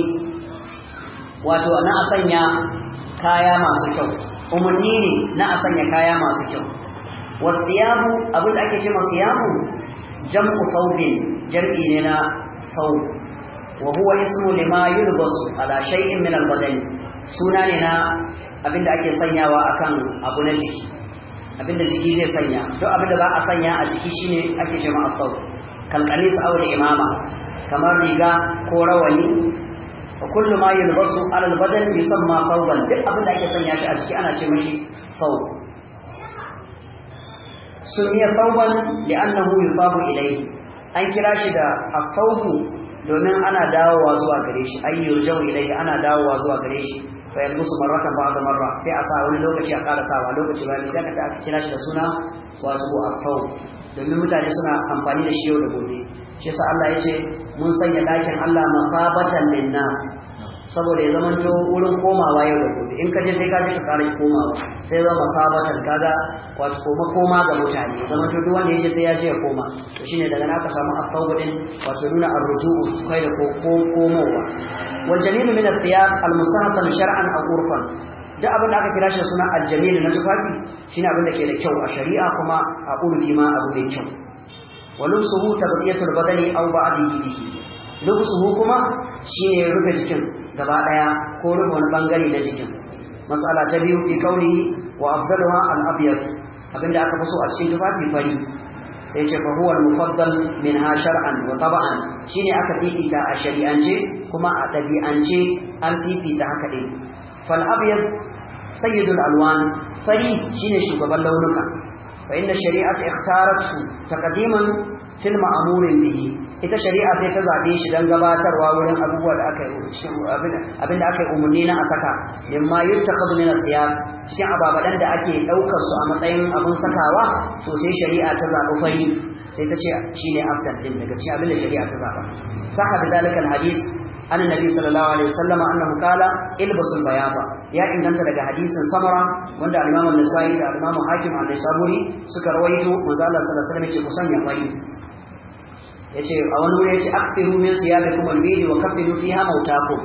S1: wato na a sanya kaya masu kyau umarni ne na a sanya kaya masu kyau wasiyabu abin da ake ce masu yabu jam'u thawbin jam'i ne na thawb wa huwa ismu lima yulbasu ala shay'in min al-badan suna ne na abin da ake sanyawa akan abu na jiki abin da jiki zai sanya to abin da za a sanya a jiki shine ake ce ma thawb kal qamis aw al-imama kamar riga ko rawani wa kullu ma yulbasu ala al-badan yusamma thawban duk abin da ake sanya shi a jiki ana ce mashi thawb sunya thawban li'annahu yusabu ilayhi an kira shi da athawb domin ana dawowa zuwa gare shi ay yurjau ilayhi ana dawowa zuwa gare shi fa yalbusu marratan ba'da marra sai a sa wani lokaci a ƙara sawa lokaci bayan sai aka kira shi da suna wato athawb domin mutane suna amfani da shi yau da gobe shi yasa Allah ya ce mun sanya ɗakin Allah mafabatan linna saboda ya zamanto wurin komawa yau da gobe in ka je sai ka je ka ƙara komawa sai zama mafabatan kaga wato koma koma ga mutane ya zamanto duk wanda ya je sai ya je ya koma to shine daga nan aka samu at-tawbah din wato nuna ar-ruju'u kai da ko komowa wal jamil min ath-thiyab al-mustahsan shar'an aw urfan duk abin da aka kira shi suna al-jamil na tufafi shine abin da ke da kyau a shari'a kuma a urfi ma abu da kyau ولبسه تغطية البدن أو بعضه به لبسه كما شيء rufe jikin gaba daya ko rufe wani bangare na jikin mas'ala ta biyu fi kauli wa afdaluha al-abyad abinda aka fi so a cikin tufafi fari sai ce fa huwa al-mufaddal minha shar'an wa tab'an shine aka fifita a shari'ance kuma a dabi'ance an fifita haka din fal abyad sayyidul alwan fari shine shugaban launuka فإن الشريعة اختارته تقديما في المأمور به ita shari'a sai ta zabe shi dan gabatarwa wurin abubuwa da aka yi abin da aka yi umarni na a saka yamma yuttakhadhu min al-thiyab cikin ababadan da ake daukar su a matsayin abun sakawa to sai shari'a ta zabi fari sai ta ce shine afdal din daga cikin abin da shari'a ta zaba sahaba dalika al-hadith an nabi sallallahu alaihi wasallam annahu qala ilbasul bayaba ya inganta daga hadisin samara wanda al-imam an-nasa'i da al-imam hakim an-nisaburi suka rawaito manzo Allah sallallahu alaihi wasallam ya ce ku sanya fari yace a wani wuri yace akthiru min siyabikum al-baydi wa kaffiru fiha mautakum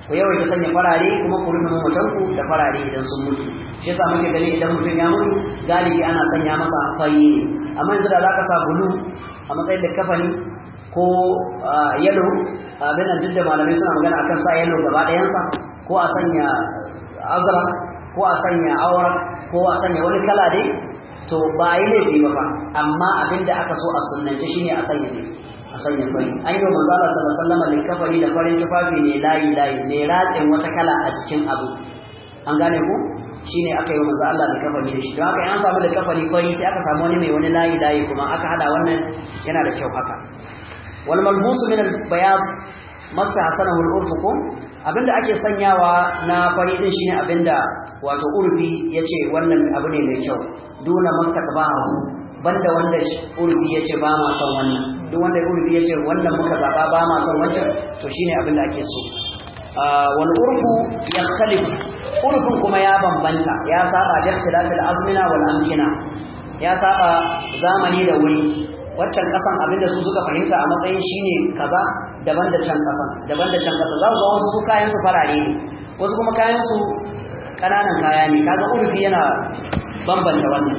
S1: ku yawaita sanya farare kuma ku rufe mamatanku da farare idan sun mutu shi yasa muke gani idan mutum ya mutu galibi ana sanya masa fari ne amma yanzu da zaka sa bulu a matsayin da kafani ko yellow abin nan duk da malamai suna magana akan sa yellow gaba ɗayansa ko a sanya azrak ko a sanya awar ko a sanya wani kala dai to ba yi laifi ba fa amma abinda aka so a sunnance shine a sanya ne a sanya fari an yi wa manzo Allah sallallahu alaihi wasallam likafari da farin tufafi ne layi layi ne ratsin wata kala a cikin abu an gane ko shine aka yi wa manzo Allah likafari da shi don haka an samu likafari fari sai aka samu wani mai wani layi layi kuma aka hada wannan yana da kyau haka wal malbus min al bayad masta hasanahu al urfuku abinda ake sanyawa na fari din shine abinda wato urfi yace wannan abu ne mai kyau duna mastaqbahu banda wanda urfi yace ba ma son wannan duk wanda urfi yace wannan muka zaba ba ma son wancan to shine abinda ake so wal urfu yakhtalifu urfin kuma ya bambanta ya saba da ikhtilafil azmina wal amkina ya saba zamani da wuri waccan kasan abinda su suka fahimta a matsayin shine kaza daban da can kasan daban da can kasan za ku ga wasu su kayan su farare ne wasu kuma kayan su kananan kaya ne kaga urfi yana bambanta wannan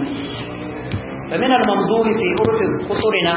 S1: fa min al-mamduhi fi urfi quturina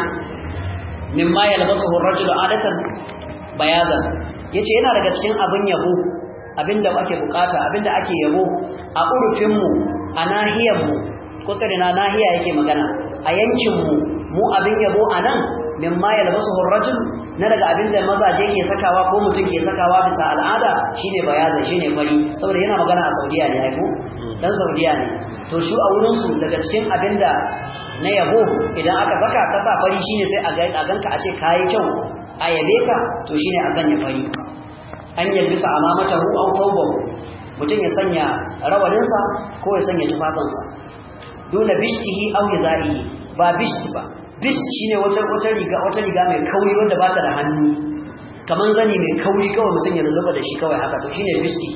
S1: mimma yalbasuhu ar-rajulu adatan bayadan yace yana daga cikin abin yabo abinda ake bukata abinda ake yabo a urfin mu a nahiyar mu quturina nahiya yake magana a yankin mu mu abin yabo anan mimma yalbasuhu ar-rajul na daga abinda mazaje ke sakawa ko mutum ke sakawa bisa al'ada shine bayaza shine fari saboda yana magana a Saudiya ne ai ko dan Saudiya ne to shi a wurin su daga cikin abinda na yabo idan aka saka ka sa fari shine sai a ga a ganka a ce kai kyau a yabe ka to shine a sanya fari an yalbisa amamatahu aw thawbahu mutum ya sanya rawaninsa ko ya sanya tufafinsa dole bishtihi aw yazaihi ba bishti ba bist shine wata wata riga wata riga mai kauri wanda ba ta da hannu kaman zani mai kauri kawai mutum ya lulluba da shi kawai haka to shine bisti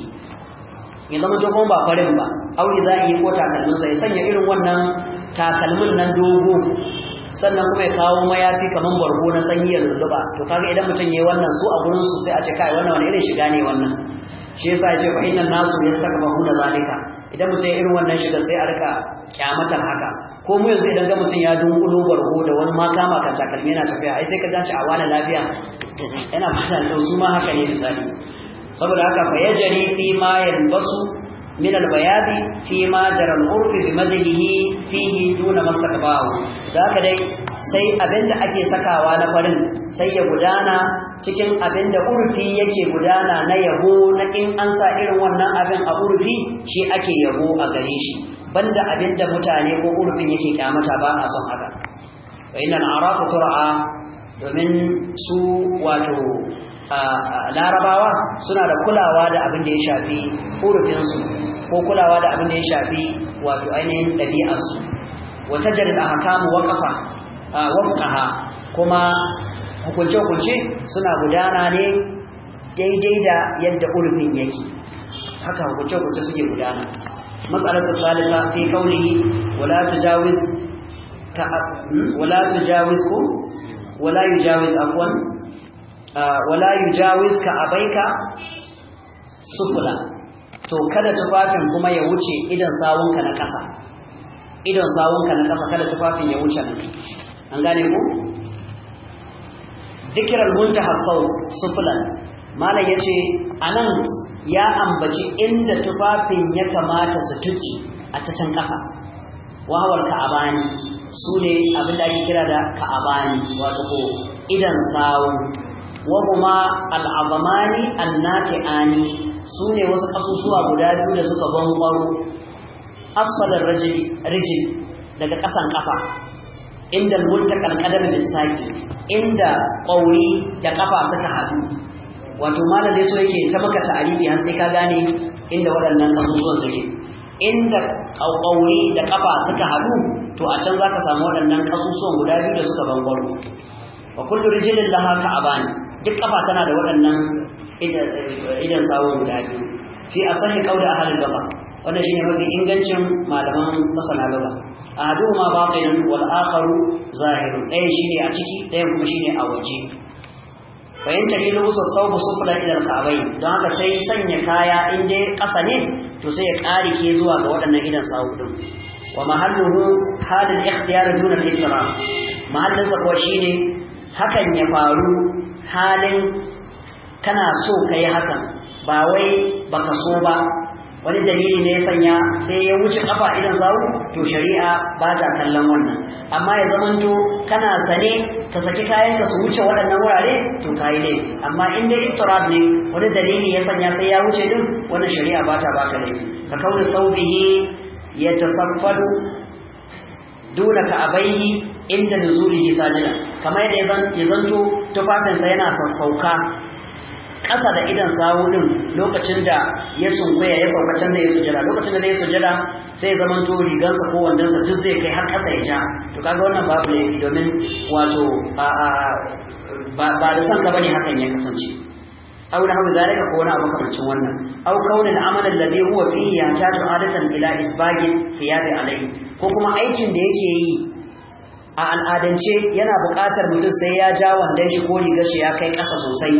S1: ya zama to kuma ba farin ba aure za a yi ko takalmin sa ya sanya irin wannan takalmin nan dogo sannan kuma ya kawo mayafi kaman bargo na sanyi ya lulluba to kaga idan mutum yayi wannan su a gurin su sai a ce kai wannan wani irin shiga ne wannan shi yasa ya ce fa innan nasu yastakbahuna zalika idan mutum ya irin wannan shiga sai a rika kyamatar haka ko mu yanzu idan ga mutum ya dunkulo bargo da wani makama kan takalmi yana tafiya ai sai ka ganci a wani lafiya yana fata da su ma haka ne misali saboda haka fa yajri fi ma yalbasu min albayadi fi ma jara al-urf bi madhihi fihi duna mastaqbahu da haka dai sai abinda ake sakawa na farin sai ya gudana cikin abinda urfi yake gudana na yabo na in an sa irin wannan abin a urfi shi ake yabo a gare shi banda abinda mutane ko urfin yake kyamata ba a son haka wa innal arafu tur'a domin su wato larabawa suna da kulawa da abin da ya shafi urfin su ko kulawa da abin da ya shafi wato ainihin dabi'ar su wa tajrid ahkamu waqafa waqaha kuma hukunce hukunce suna gudana ne daidai da yadda urfin yake haka hukunce hukunce suke gudana مسألة الثالثة في قوله ولا تجاوز ك... ولا تجاوزكم ولا يجاوز عفوا آه ولا يجاوز كأبيك سفلا to kada tufafin kuma ya wuce idan sawunka na kasa idan sawunka na kasa kada tufafin ya wuce nan an gane ku zikral muntaha saw suflan malai yace anan ya ambaci inda tufafin ya kamata su tuki a ta can ƙasa wahawar ka'abani su ne abin da ake kira da ka'abani wato ko idan sawu wa kuma al'azamani annati'ani su ne wasu ƙasusuwa guda biyu da suka bankwaro asfalar rijil daga ƙasan ƙafa inda multakal qadam bisaki inda ƙauri da ƙafa suka haɗu wato malam dai so yake ta maka ta'arifi har sai ka gane inda waɗannan kasusuwan suke inda ƙauƙauri da ƙafa suka haɗu to a can zaka samu waɗannan kasusuwan guda biyu da suka bangwaro wa kullu rijlin laha ka'abani duk ƙafa tana da waɗannan idan sawun guda biyu fi asahi qawli ahli al-lugha wannan shine mafi ingancin malaman masana lugha ahaduhuma batin wal akharu zahir ɗaya shine a ciki ɗayan kuma shine a waje bayan tari lubusu thawbu sufla ila al-ka'bayn don haka sai sanya kaya in dai kasa ne to sai ya karike zuwa ga waɗannan idan sawu din wa mahalluhu halul ikhtiyar duna al-ikram mahallin sa kuwa shine hakan ya faru halin kana so kai hakan ba wai baka so ba wani dalili ne ya sanya sai ya wuce kafa idan sawu to shari'a ba ta kallon wannan amma ya zamanto kana sane ka saki kayan ka su wuce waɗannan wurare to kai ne amma in dai ittirab ne wani dalili ya sanya sai ya wuce din wannan shari'a ba ta baka laifi ka kauna saubihi yatasaffadu duna ka abaihi inda nuzulihi sajida kamar yadda ya zanto tufafinsa yana sassauka ƙasa da idan sawu din lokacin da ya sunkuya ya sauka can da ya sujada lokacin da ya sujada sai ya zama to rigansa ko wandonsa duk zai kai har ƙasa ya ja to kaga wannan babu laifi domin wato ba da son ka bane hakan ya kasance aw da hawa zalika ko wani abu kamancin wannan aw kaunin amal alladhi huwa fihi yahtaju adatan ila isbagi thiyab alayhi ko kuma aikin da yake yi a al'adance yana buƙatar mutum sai ya ja wandon shi ko rigar shi ya kai ƙasa sosai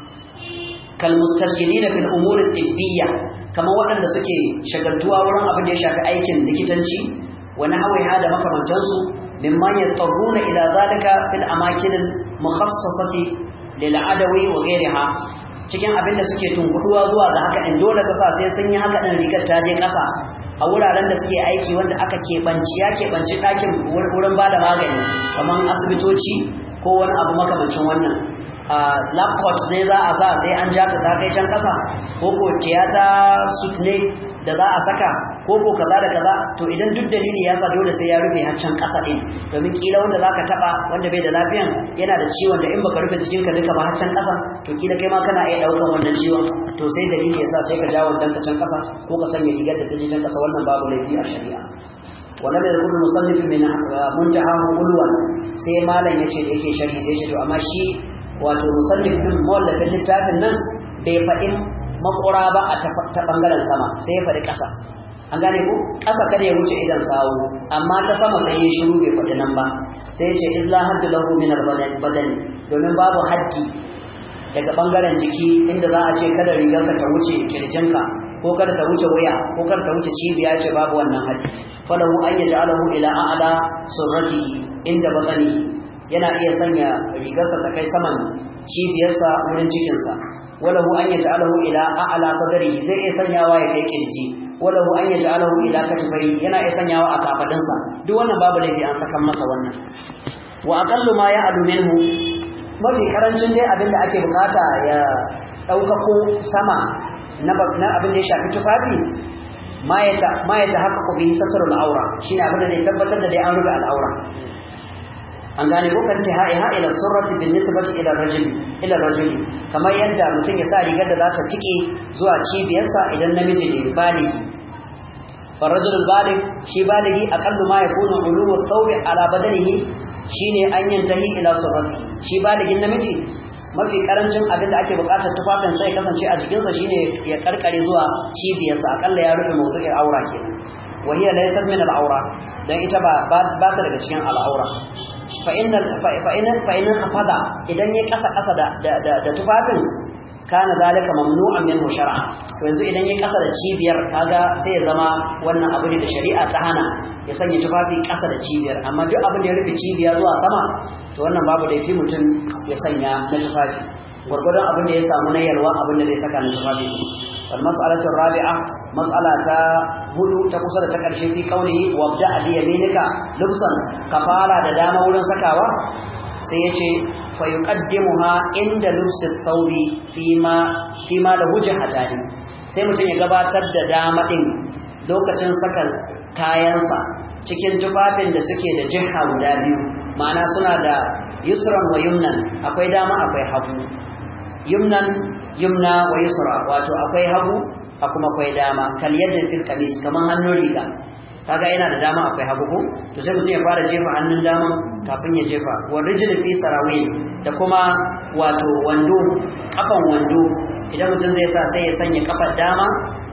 S1: kalmustashgilina fil umuri tibbiyya kamar waɗanda suke shagaltuwa wurin abin da ya shafi aikin likitanci wa nahwiha da makamantansu mimma yatarruna ila zalika fil amakin al mukhassasati lil adawi wa ghayriha cikin abin da suke tunkuduwa zuwa ga haka din dole kasa sai sun yi haka din rigar ta je kasa a wuraren da suke aiki wanda aka keɓanci ya keɓanci ɗakin wurin bada magani kamar asibitoci ko wani abu makamancin wannan lab coat ne za a sa sai an ja ta kai can kasa ko ko tiyata suit ne da za a saka ko ko kaza da kaza to idan duk dalili ya sa dole sai ya rufe har can kasa din domin kila wanda zaka taba wanda bai da lafiyan yana da ciwon da in baka rufe cikin ka duka ba har can kasa to kila kai ma kana iya daukan wannan ciwon to sai dalili ya sa sai ka ja wannan ka can kasa ko ka sanya rigar da take can kasa wannan babu laifi a shari'a wannan da kullu musannif min muntaha ulwan sai malam yace da yake sharhi sai yace to amma shi wato musannif din mawallafin littafin nan bai faɗi makura ba a ta bangaren sama sai ya faɗi ƙasa an gane ko ƙasa kada ya wuce idan sawu amma ta sama sai ya shiru bai faɗi nan ba sai ya ce illa haddu lahu min al-badani domin babu haddi daga bangaren jiki inda za a ce kada rigarka ta wuce kirjinka ko kada ta wuce wuya ko kada ta wuce cibiya ce babu wannan haddi falahu an yaj'alahu ila a'la surratihi inda badani yana iya sanya rigarsa ta kai saman cibiyarsa wurin cikinsa walahu an yaj'alahu ila a'la sadrihi zai iya sanyawa ya kai kirji walahu an yaj'alahu ila katifai yana iya sanyawa a kafadinsa duk wannan babu laifi an saka masa wannan wa aqallu ma ya'lu minhu mafi karancin dai abinda ake bukata ya daukako sama na abin da ya shafi tufafi ma yata ma yata haka ko bi satrul aura shine abin da zai tabbatar da dai an rufe al'aura an gane ko kan tahaiha ila surrati bin nisbati ila rajul ila rajuli kamar yadda mutum ya sa rigar da za ta tike zuwa cibiyarsa idan namiji ne baligi fa rajul balig shi baligi aqallu ma yakunu ulumu thawbi ala badanihi shine an yantahi ila surrati shi baligin namiji mafi karancin abin da ake bukatar tufafin sai kasance a jikin sa shine ya karkare zuwa cibiyarsa akalla ya rufe mawdu'in aura kenan wa hiya laysat min al-aura dan ita ba ba ta daga cikin al-aura fa'inan hafada idan ya kasa kasa da tufafin kana zalika mamnu'an minhu shar'a to yanzu idan ya kasa da cibiyar kaga sai ya zama wannan abu ne da shari'a ta hana ya sanya tufafi kasa da cibiyar amma duk abin da ya rufe cibiya zuwa sama to wannan babu laifi mutum ya sanya na tufafi gurgurdan abin da ya samu na yalwa abin da zai saka na tufafi wal mas'alatu rabi'a mas'ala ta hudu ta kusa da ta karshe fi kauni wabda bi yaminika lubsan kafara da dama wurin sakawa sai yace fa yuqaddimuha inda lubsi thawbi fima fima lahu jahatani sai mutum ya gabatar da dama din lokacin saka kayansa cikin tufafin da suke da jiha guda biyu ma'ana suna da yusran wa yumnan akwai dama akwai hagu yumnan yumna wa yusra wato akwai hagu a kuma akwai dama kal yadda fil qamis kaman hannun riga kaga yana da dama akwai hagu ko to sai mutum ya fara jefa hannun dama kafin ya jefa wa rijl fi sarawil da kuma wato wando kafan wando idan mutum zai sa sai ya sanya kafar dama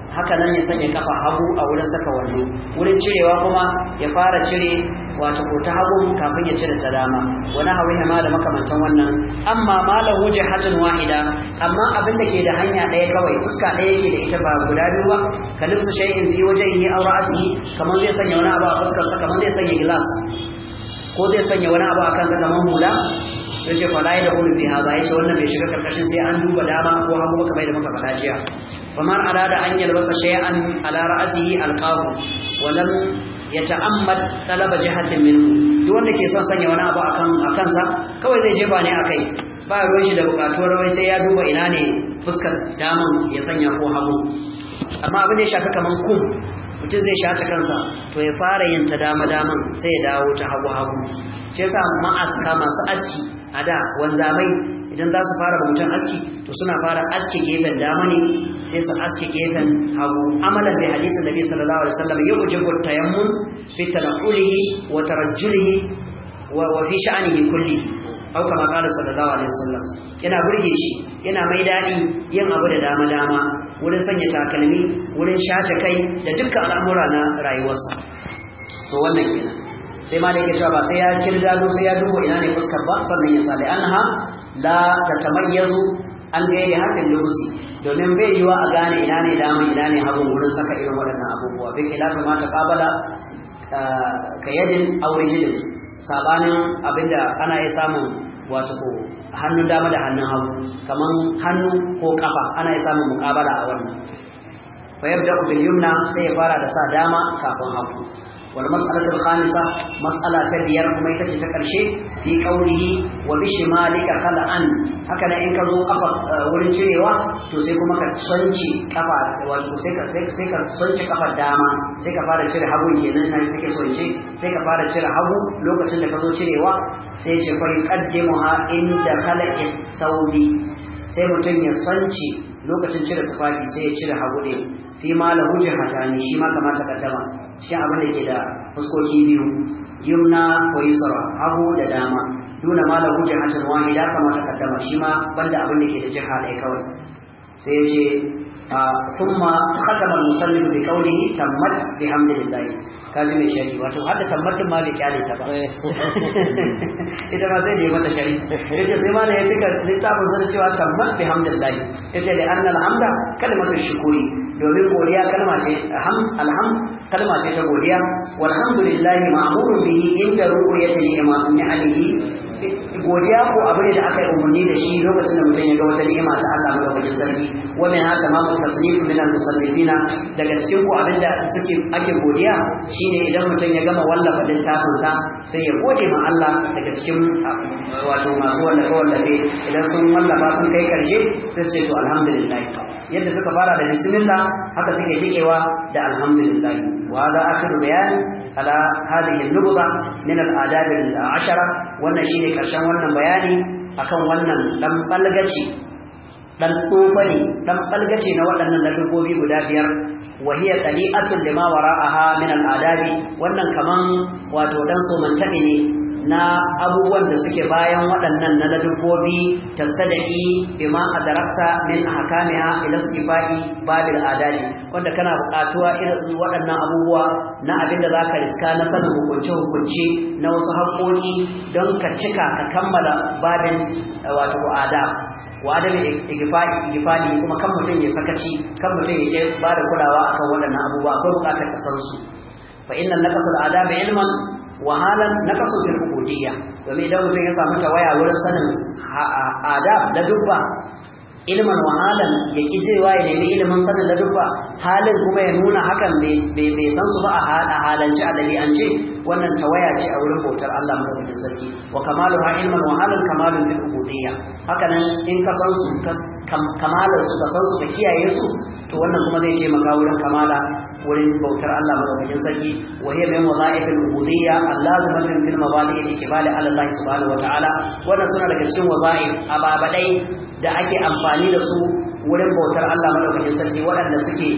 S1: haka nan ya sanya kafa hagu a wurin saka wando wurin cirewa kuma ya fara cire wato ko ta hagu kafin ya cire ta dama wani hawiha ma da makamantan wannan amma malahu jihatun wahida amma abin da ke da hanya ɗaya kawai fuska ɗaya yake da ita ba guda biyu ba kalibsu shay'in fi wajhihi aw ra'sihi kamar zai sanya wani abu a fuskar sa kamar zai sanya glass ko zai sanya wani abu a kansa kamar hula yace fa la yadkhulu fi hadha yace wannan bai shiga karkashin sai an duba dama ko hagu kamar da muka faɗa jiya faman arada an yalbasa shay'an ala ra'sihi alqahu wa lam yata'ammad talaba jihatin minhu duk wanda ke son sanya wani abu akan akan sa kawai zai jefa ne akai ba ruwan shi da bukatuwar wai sai ya duba ina ne fuskar daman ya sanya ko hagu amma abin da ya shafi kaman kum mutum zai shata kansa to ya fara yin ta dama daman sai ya dawo ta hagu hagu shi yasa ma'aska masu aski a da wanzamai idan za su fara mutum aski to suna fara aski gefen dama ne sai su aski gefen hagu amalan bi hadisin nabi sallallahu alaihi wasallam yujibu tayammun fi tanqulihi wa tarajjulihi wa wa fi sha'nihi kulli au kama qala sallallahu alaihi wasallam yana burge shi yana mai dadi yin abu da dama dama wurin sanya takalmi wurin shace kai da dukkan al'amura na rayuwarsa to wannan kenan sai ma da yake cewa ba sai ya kirgado sai ya dubo ina ne fuskar ba sannan ya sale anha la tatamayyazu an gairi harfin lubusi domin bai yiwa a gane ina ne dama ina ne hagun wurin saka irin waɗannan abubuwa bai khilafi ma ta qabala kayadin aw rijlin sabanin abinda ana iya samun wato ko hannun dama da hannun hagu kaman hannu ko kafa ana iya samun muqabala a wannan fa yabda bil yumna sai ya fara da sa dama kafin hagu والمسألة الخامسة مسألة تبير كما يتجي تكرشي في قوله وبشمالك خلعا هكذا إنك ذو قفا ولن شريوا تسيكو مكا تسنشي قفا وسيكا سيكا سنشي قفا داما سيكا فارا شري حبو ينن نفكي سنشي سيكا فارا شري حبو لوكا تنك ذو شريوا سيكي فيقدمها عند خلق الثوب سيمتن يسنشي لوكا تنشري تفاقي سيكي حبو دي fi ma lahu jihatani shi ma kamata kaddama cikin abin da ke da fuskoki biyu yumna wa yusra hagu da dama duna ma lahu jihatan wahida kamata kaddama shi ma banda abin da ke da jiha ɗaya kawai sai yace thumma khatama al-musannif bi qawlihi tammat bihamdillah kaji mai shari wato hadda tammat ma bai kyale ta ba ita ma zai yi mata shari yace sai ma ne ya cika littafin zan cewa tammat bihamdillah yace da anna al-hamda kalimatu shukuri domin godiya kalma ce alham kalma ce ta godiya walhamdulillah ma'murun bihi inda ru'yati ni'amihi godiya ko abu ne da aka yi umarni da shi lokacin da mutum ya ga wata ni'ima ta Allah madaukakin sarki wa min haka ma tasnif min al-musannifina daga cikin ko abin da suke ake godiya shine idan mutum ya gama wallafa littafin sa sai ya gode ma Allah daga cikin wato masu wallafa wallafe idan sun wallafa sun kai karshe sai su ce to alhamdulillah yadda suka fara da bismillah haka suke tikewa da alhamdulillah wa hada akhiru bayan ala hadhihi an-nubda min al-adab al-ashara wannan shine karshen wannan bayani akan wannan dan balgaci dan tsofani dan balgaci na waɗannan lalubobi guda biyar wa hiya tali'atun lima wara'aha min al-adabi wannan kaman wato dan somantabi ne na abubuwan da suke bayan waɗannan na ladubbobi tastad'i bima adarakta min ahkamiha ila istifai babil adali wanda kana buƙatuwa irin waɗannan abubuwa na abin da zaka riska na sanin hukunce hukunci na wasu haƙoƙi don ka cika ka kammala babin wato adab wa adabi igfai igfali kuma kan mutum ya sakaci kan mutum ya ba da kulawa akan waɗannan abubuwa akwai buƙatar ka san su fa inna naqsul adabi ilman wahalan naqasu fil ubudiyya domin idan mutum ya samu tawaya wurin sanin adab da dubba ilman wahalan ya ki zewa ya nemi ilimin sanin da dubba halin kuma ya nuna hakan bai san su ba a halance a dabi'ance wannan tawaya ce a wurin bautar Allah madaukakin sarki wa kamaluha ilman wahalan kamalun fil ubudiyya haka nan in ka san su kamalar su ka san su ka kiyaye su to wannan kuma zai taimaka wurin kamala wurin bautar Allah madaukakin sarki wa hiya min wadha'if al-ubudiyya allazimatin fil mabadi' al-ikbali ala Allah subhanahu wa ta'ala wannan suna daga cikin wadha'if ababadai da ake amfani da su wurin bautar Allah madaukakin sarki waɗanda suke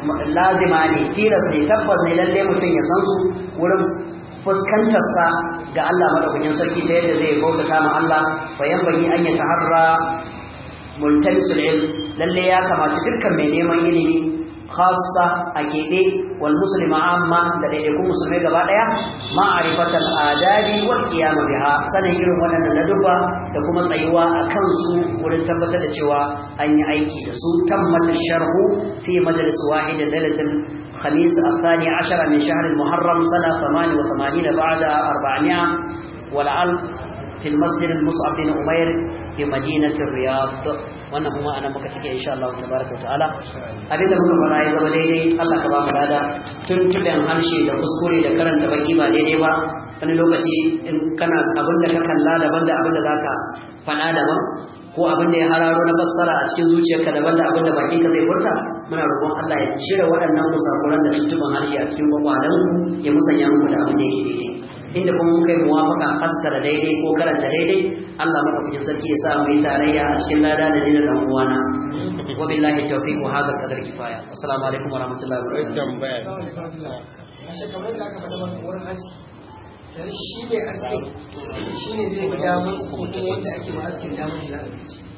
S1: lazima ne tilas ne tabbas ne lalle mutum ya san su wurin fuskantar sa ga Allah madaukakin sarki ta yadda zai bautata ma Allah fa yanbaghi an yataharra multamisul ilm lalle ya kamaci dukkan mai neman ilimi khassa a keɓe wal muslima amma da daidaikun musulmai gaba ɗaya ma'arifatal adabi wal qiyam biha sanin irin waɗannan ladubba da kuma tsayuwa a kansu wurin tabbatar da cewa an yi aiki da su tammata sharhu fi majalis wahid lailatul khamis الثاني عشر من شهر المحرم سنة ثمان وثمانين بعد أربعمائة والألف في المسجد المصعب بن عمير في مدينة الرياض wannan kuma anan muka take insha Allah tabaraka wa ta'ala abinda muka fara ya zama daidai Allah ka ba mu lada tuntuben harshe da kuskure da karanta baki ba daidai ba wani lokaci in kana abinda ka kalla daban da abinda zaka faɗa daban ko abinda ya hararo na fassara a cikin zuciyarka daban da abinda bakinka zai furta muna roƙon Allah ya cire waɗannan musakuran da tuntuben harshe a cikin kwakwalanku ya musanya muku da abin da yake daidai inda kuma muka yi muwafaka fassara daidai ko karanta daidai Allah madaukakin sarki ya sa mu yi tarayya a cikin lada da dinin dan uwana wa billahi tawfiq wa hadha qadar kifaya assalamu alaikum wa rahmatullahi wa barakatuh
S2: ashe kamar da aka faɗa wannan wurin aski dan shi ne aski shine zai ga damar mutum wanda ake ma askin damar shi na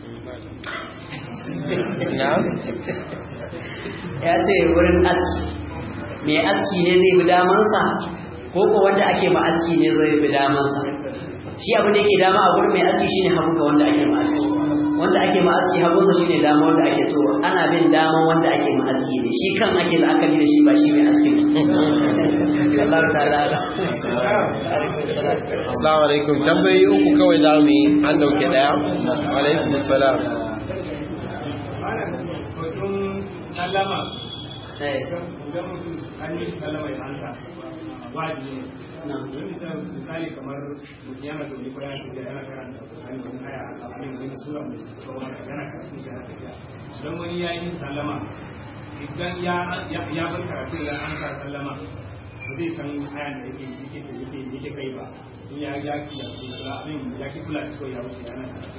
S1: ya ce wurin aski mai aski ne zai bi damansa ko ko wanda ake ma aski ne zai bi damansa shi abin da yake dama a gurin mai aski shine hagu ga wanda ake ma aski wanda ake ma aski hagunsa shine dama wanda ake to ana bin dama wanda ake ma aski ne shi kan ake da akali da shi ba shi mai aski ne Allah ta'ala
S3: Assalamu alaikum tambayi uku kawai za mu yi an dauke daya wa alaikum assalam
S2: sallama
S1: eh
S2: idan mutum an yi sallama ya ansa wajibi ne misali kamar mutum yana da wani bayan da yana karanta wani wani aya a wani wani sura mai tsawon yana karatu shi yana tafiya don wani ya yi sallama idan ya bar karatu da an sa sallama ba zai san ayan da yake yake yake yake kai ba in ya ya ki ya ki kula da ya wuce yana karatu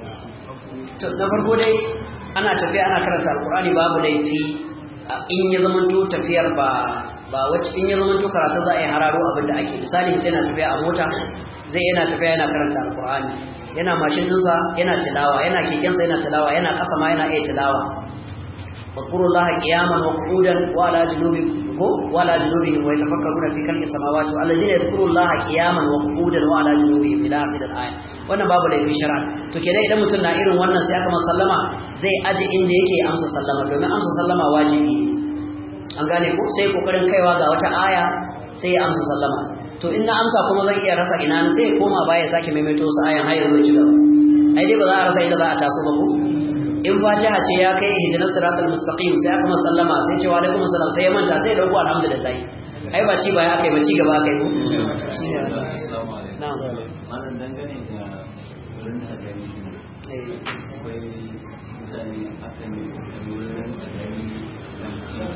S1: to na farko dai ana tafiya ana karanta alqur'ani babu laifi in ya zamanto tafiyar ba ba wacce in ya zamanto karatu za a yi hararo abin da ake misali mutum yana tafiya a mota zai yana tafiya yana karanta alqur'ani yana mashin dinsa yana tilawa yana kekensa yana tilawa yana kasa ma yana iya tilawa wadhkurullaha qiyaman wa qu'udan wa ala junubikum wa ala junubihim wa yatafakkaruna fi khalqis samawati wal ladina yadhkurullaha qiyaman wa qu'udan wa ala junubihim ila akhir al-aya wannan babu laifin shar'a to kenan idan mutum na irin wannan sai aka sallama zai aje inda yake amsa sallama domin amsa sallama wajibi an gane ko sai kokarin kaiwa ga wata aya sai ya amsa sallama to in na amsa kuma zan iya rasa ina sai ya koma baya sake maimaito su ayan har yanzu ci gaba ai dai ba za a rasa inda za a taso ba ko in fatiha ce ya kai ihdinas siratal mustaqim sai aka sallama sai ce wa alaikum assalam sai ya manta sai ya dauko alhamdulillah ai ba ci baya akai ba ci gaba akai ko shine assalamu alaikum na'am
S4: wannan dangane da wurin hadari eh akwai mutane akan yi wurin hadari da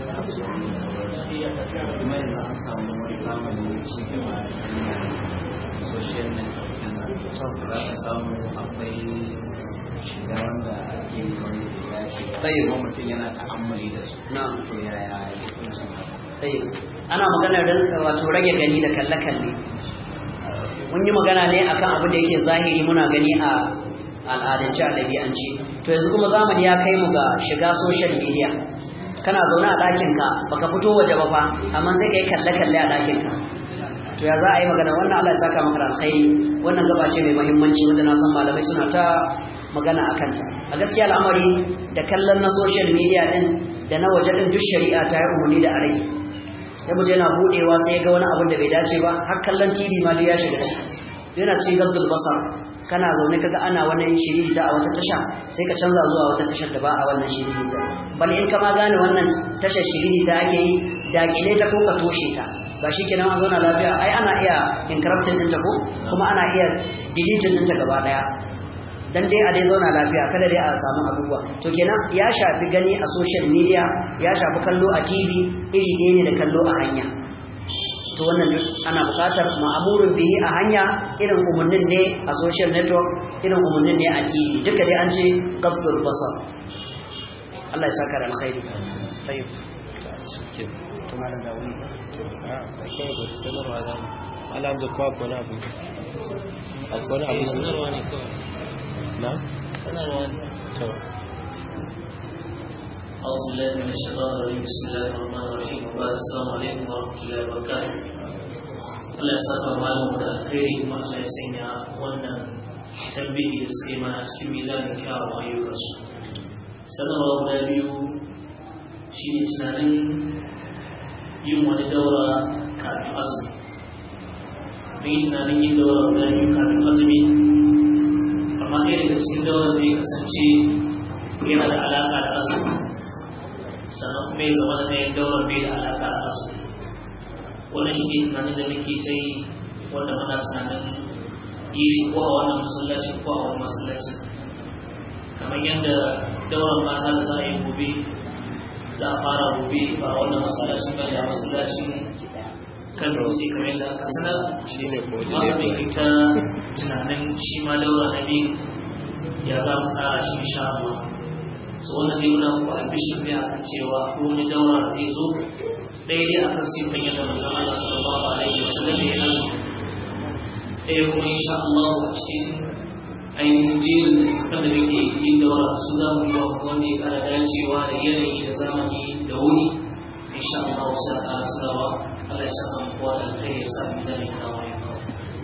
S4: titi kuma yanzu an samu wani zamanin ci gaba da social network za ka samu akwai shiga wanda ake yi wani da ya ce kuma mutum yana ta'ammali da su to yaya ya kuncin haka
S1: ana magana da wato rage gani da kalle-kalle mun yi magana ne akan abin da yake zahiri muna gani a al'adance a ɗabi'ance to yanzu kuma zamani ya kai mu ga shiga social media kana zaune a ɗakinka baka fito waje ba fa amma sai kai kalle-kalle a ɗakinka to ya za a yi magana wannan Allah ya saka maka da alkhairi wannan gaba ce mai muhimmanci wanda na san malamai suna ta magana akan ta a gaskiya al'amari da kallon na social media din da na waje din duk shari'a ta yi umarni da a rage ya muje yana budewa sai ya ga wani abin da bai dace ba har kallon T V ma duk ya shiga ciki yana cikin gabdul basar kana zaune kaga ana wani shiriri ta a wata tasha sai ka canza zuwa wata tashar da ba a wannan shiriri ta bal in ka ma gane wannan tashar shiriri ta ake yi dakile ta ko ka toshe ta ba shi kenan an zauna lafiya ai ana iya encrypting ɗinta ko kuma ana iya deleting ɗinta gaba daya dan dai a dai zauna lafiya kada dai a samu abubuwa to kenan ya shafi gani a social media ya shafi kallo a T V iri ɗaya ne da kallo a hanya to wannan ana buƙatar ma'amurin bihi a hanya irin umarnin ne a social network irin umarnin ne a T V duka dai an ce qabdul basar Allah ya saka da alkhairi tayyib to malam da wani
S3: sanarwa da alam da kwa kona abu akwai abu sanarwa ne kawai na sanarwa ne to
S5: أعوذ بالله من الشيطان الرجيم بسم الله الرحمن الرحيم وبعد السلام عليكم ورحمة الله وبركاته. Allah ya saka malamu da alkhairi kuma Allah ya sanya wannan tambayi da suke mana cikin mizanin kyawun ayyukansu. Sanarwa guda biyu shi ne tunanin yin wani daura kafin azumi. Mun yi tunanin yin daura guda biyu kafin azumi, amma ɗaya daga cikin daura zai kasance yana da alaƙa da azumi, sannan kuma ya zama da ɗayan daura bai da alaƙa da azumi. Wannan shi ne tunanin da nake ta yi, wanda muna tunanin yi shi ko a wannan masallaci ko a wani masallaci. Kamar yadda dauran mata da za a yi gobe, za a fara gobe ba a wannan masallaci ba ne, a masallaci kan dutse kamar yadda aka sanar. Wanda mai ita tunanin shi ma daura na biyu ya za mu tsara shi insha Allah. So wannan zai nuna ku albishir ne akan cewa ko wani daura zai zo daidai akan sifan yadda manzon Allah sallallahu alaihi wasallam ya yi. Ɗaya kuma insha Allah a cikin ainihin jerin da suka da muke yin daura su za mu yi wa wanda ya kara dacewa da yanayi da zamani da wuri. Insha Allah wasu da ƙara sarawa Allah ya saka mu kowa da alkhairi ya sa mu zane kawo ya kawo.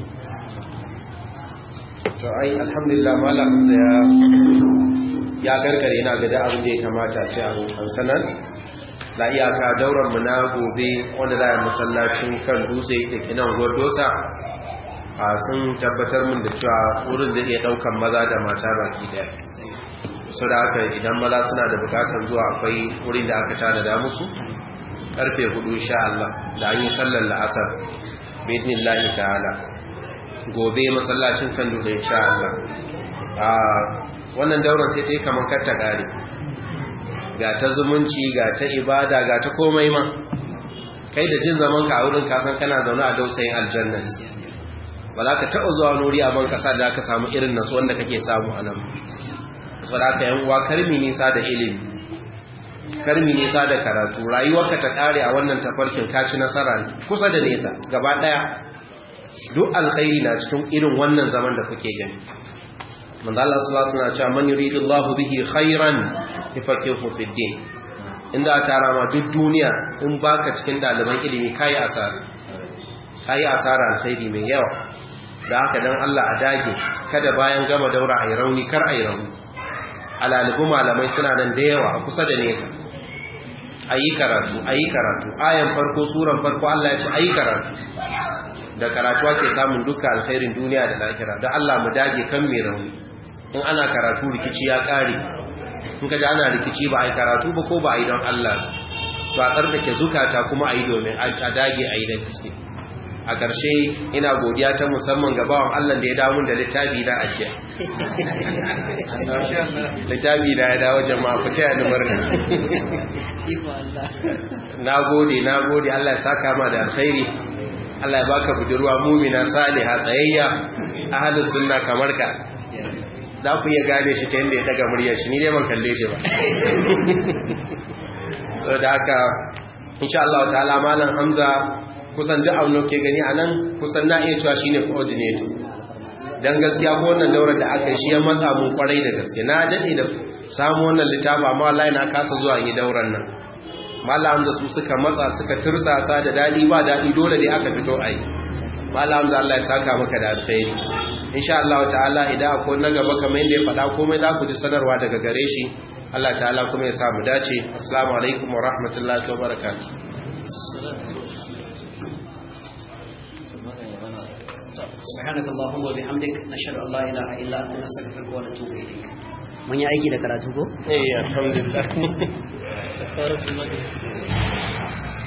S3: To ai alhamdulillah malam ya ya gargare na ga da abin da ya kamata ce a sanar. La iyaka dauran mu na gobe wanda za a masallacin kan dutse da ke nan dosa a sun tabbatar min da cewa wurin zai iya daukan maza da mata baki daya. So da haka idan maza suna da bukatar zuwa akwai wurin da aka tanada musu karfe hudu insha Allah da an yi sallar la'asar bi idnillahi ta'ala gobe masallacin kan dutse insha Allah. A wannan dauran sai ta yi kamar kar ta kare, ga ta zumunci ga ta ibada ga ta komai ma, kai da jin zaman ka a wurin kasan kana zaune a dausayin aljanna, ba za ka taɓa zuwa nuri a ban ƙasa da aka samu irin nasu wanda kake samu a nan. Saboda haka yan uwa karmi nisa da ilimi, karmi nisa da karatu, rayuwarka ta kare a wannan tafarkin ka ci nasara ne kusa da nesa gaba ɗaya. Duk alkhairi na cikin irin wannan zaman da kuke gani. Manzo Allah sallallahu alaihi wasallam ya ce man yuridullahu bihi khairan yafaqihu fid din. Inda a tara ma duk duniya in baka cikin daliban ilimi kai asara. Kai asara alkhairi mai yawa. Da haka dan Allah a dage kada bayan gama daura ai rauni kar ai rauni. Alalibu malamai suna nan da yawa a kusa da nesa. Ayi karatu, ayi karatu. Ayan farko suran farko Allah ya ce ayi karatu. Da karatu ake samun dukkan alkhairin duniya da lahira. Da Allah mu dage kan mai rauni. In ana karatu rikici ya kare, in kaji ana rikici ba a yi karatu ba ko ba a yi don Allah ba, a tsarkake zukata kuma a yi domin a dage a yi da gaske. A ƙarshe ina godiya ta musamman ga bawan Allah da ya dawo da littafi na ajiya. Littafi na ya dawo jama'a ku taya ni murna. Na gode, na gode Allah ya saka ma da alkhairi. Allah ya baka budurwa mumina saliha tsayayya ahlus sunna kamar ka. Za ku iya gane shi ta yadda ya daga muryar shi, ni dai ban kalle shi ba. So da haka insha Allah ta'ala malam Hamza kusan duk abin da ke gani anan kusan na iya cewa shine coordinator. Dan gaskiya ko wannan daurar da aka shi ya matsa mun kwarai da gaske. Na dade da samu wannan littafi amma wallahi na kasa zuwa yi dauran nan. Malam Hamza su suka matsa suka tursasa da dadi ba dadi dole dai aka fito ai. Malam Hamza Allah ya saka maka da alkhairi. Insha Allah ta'ala idan akwai na gaba kamar yadda ya faɗa komai za ku ji sanarwa daga gare shi. Allah ta'ala kuma ya sa mu dace. Assalamu alaikum wa rahmatullahi wa barakatuh.
S1: سبحانك اللهم وبحمدك نشهد ان لا اله الا انت نستغفرك ونتوب اليك. mun yi aiki da karatu ko?
S3: eh alhamdulillah.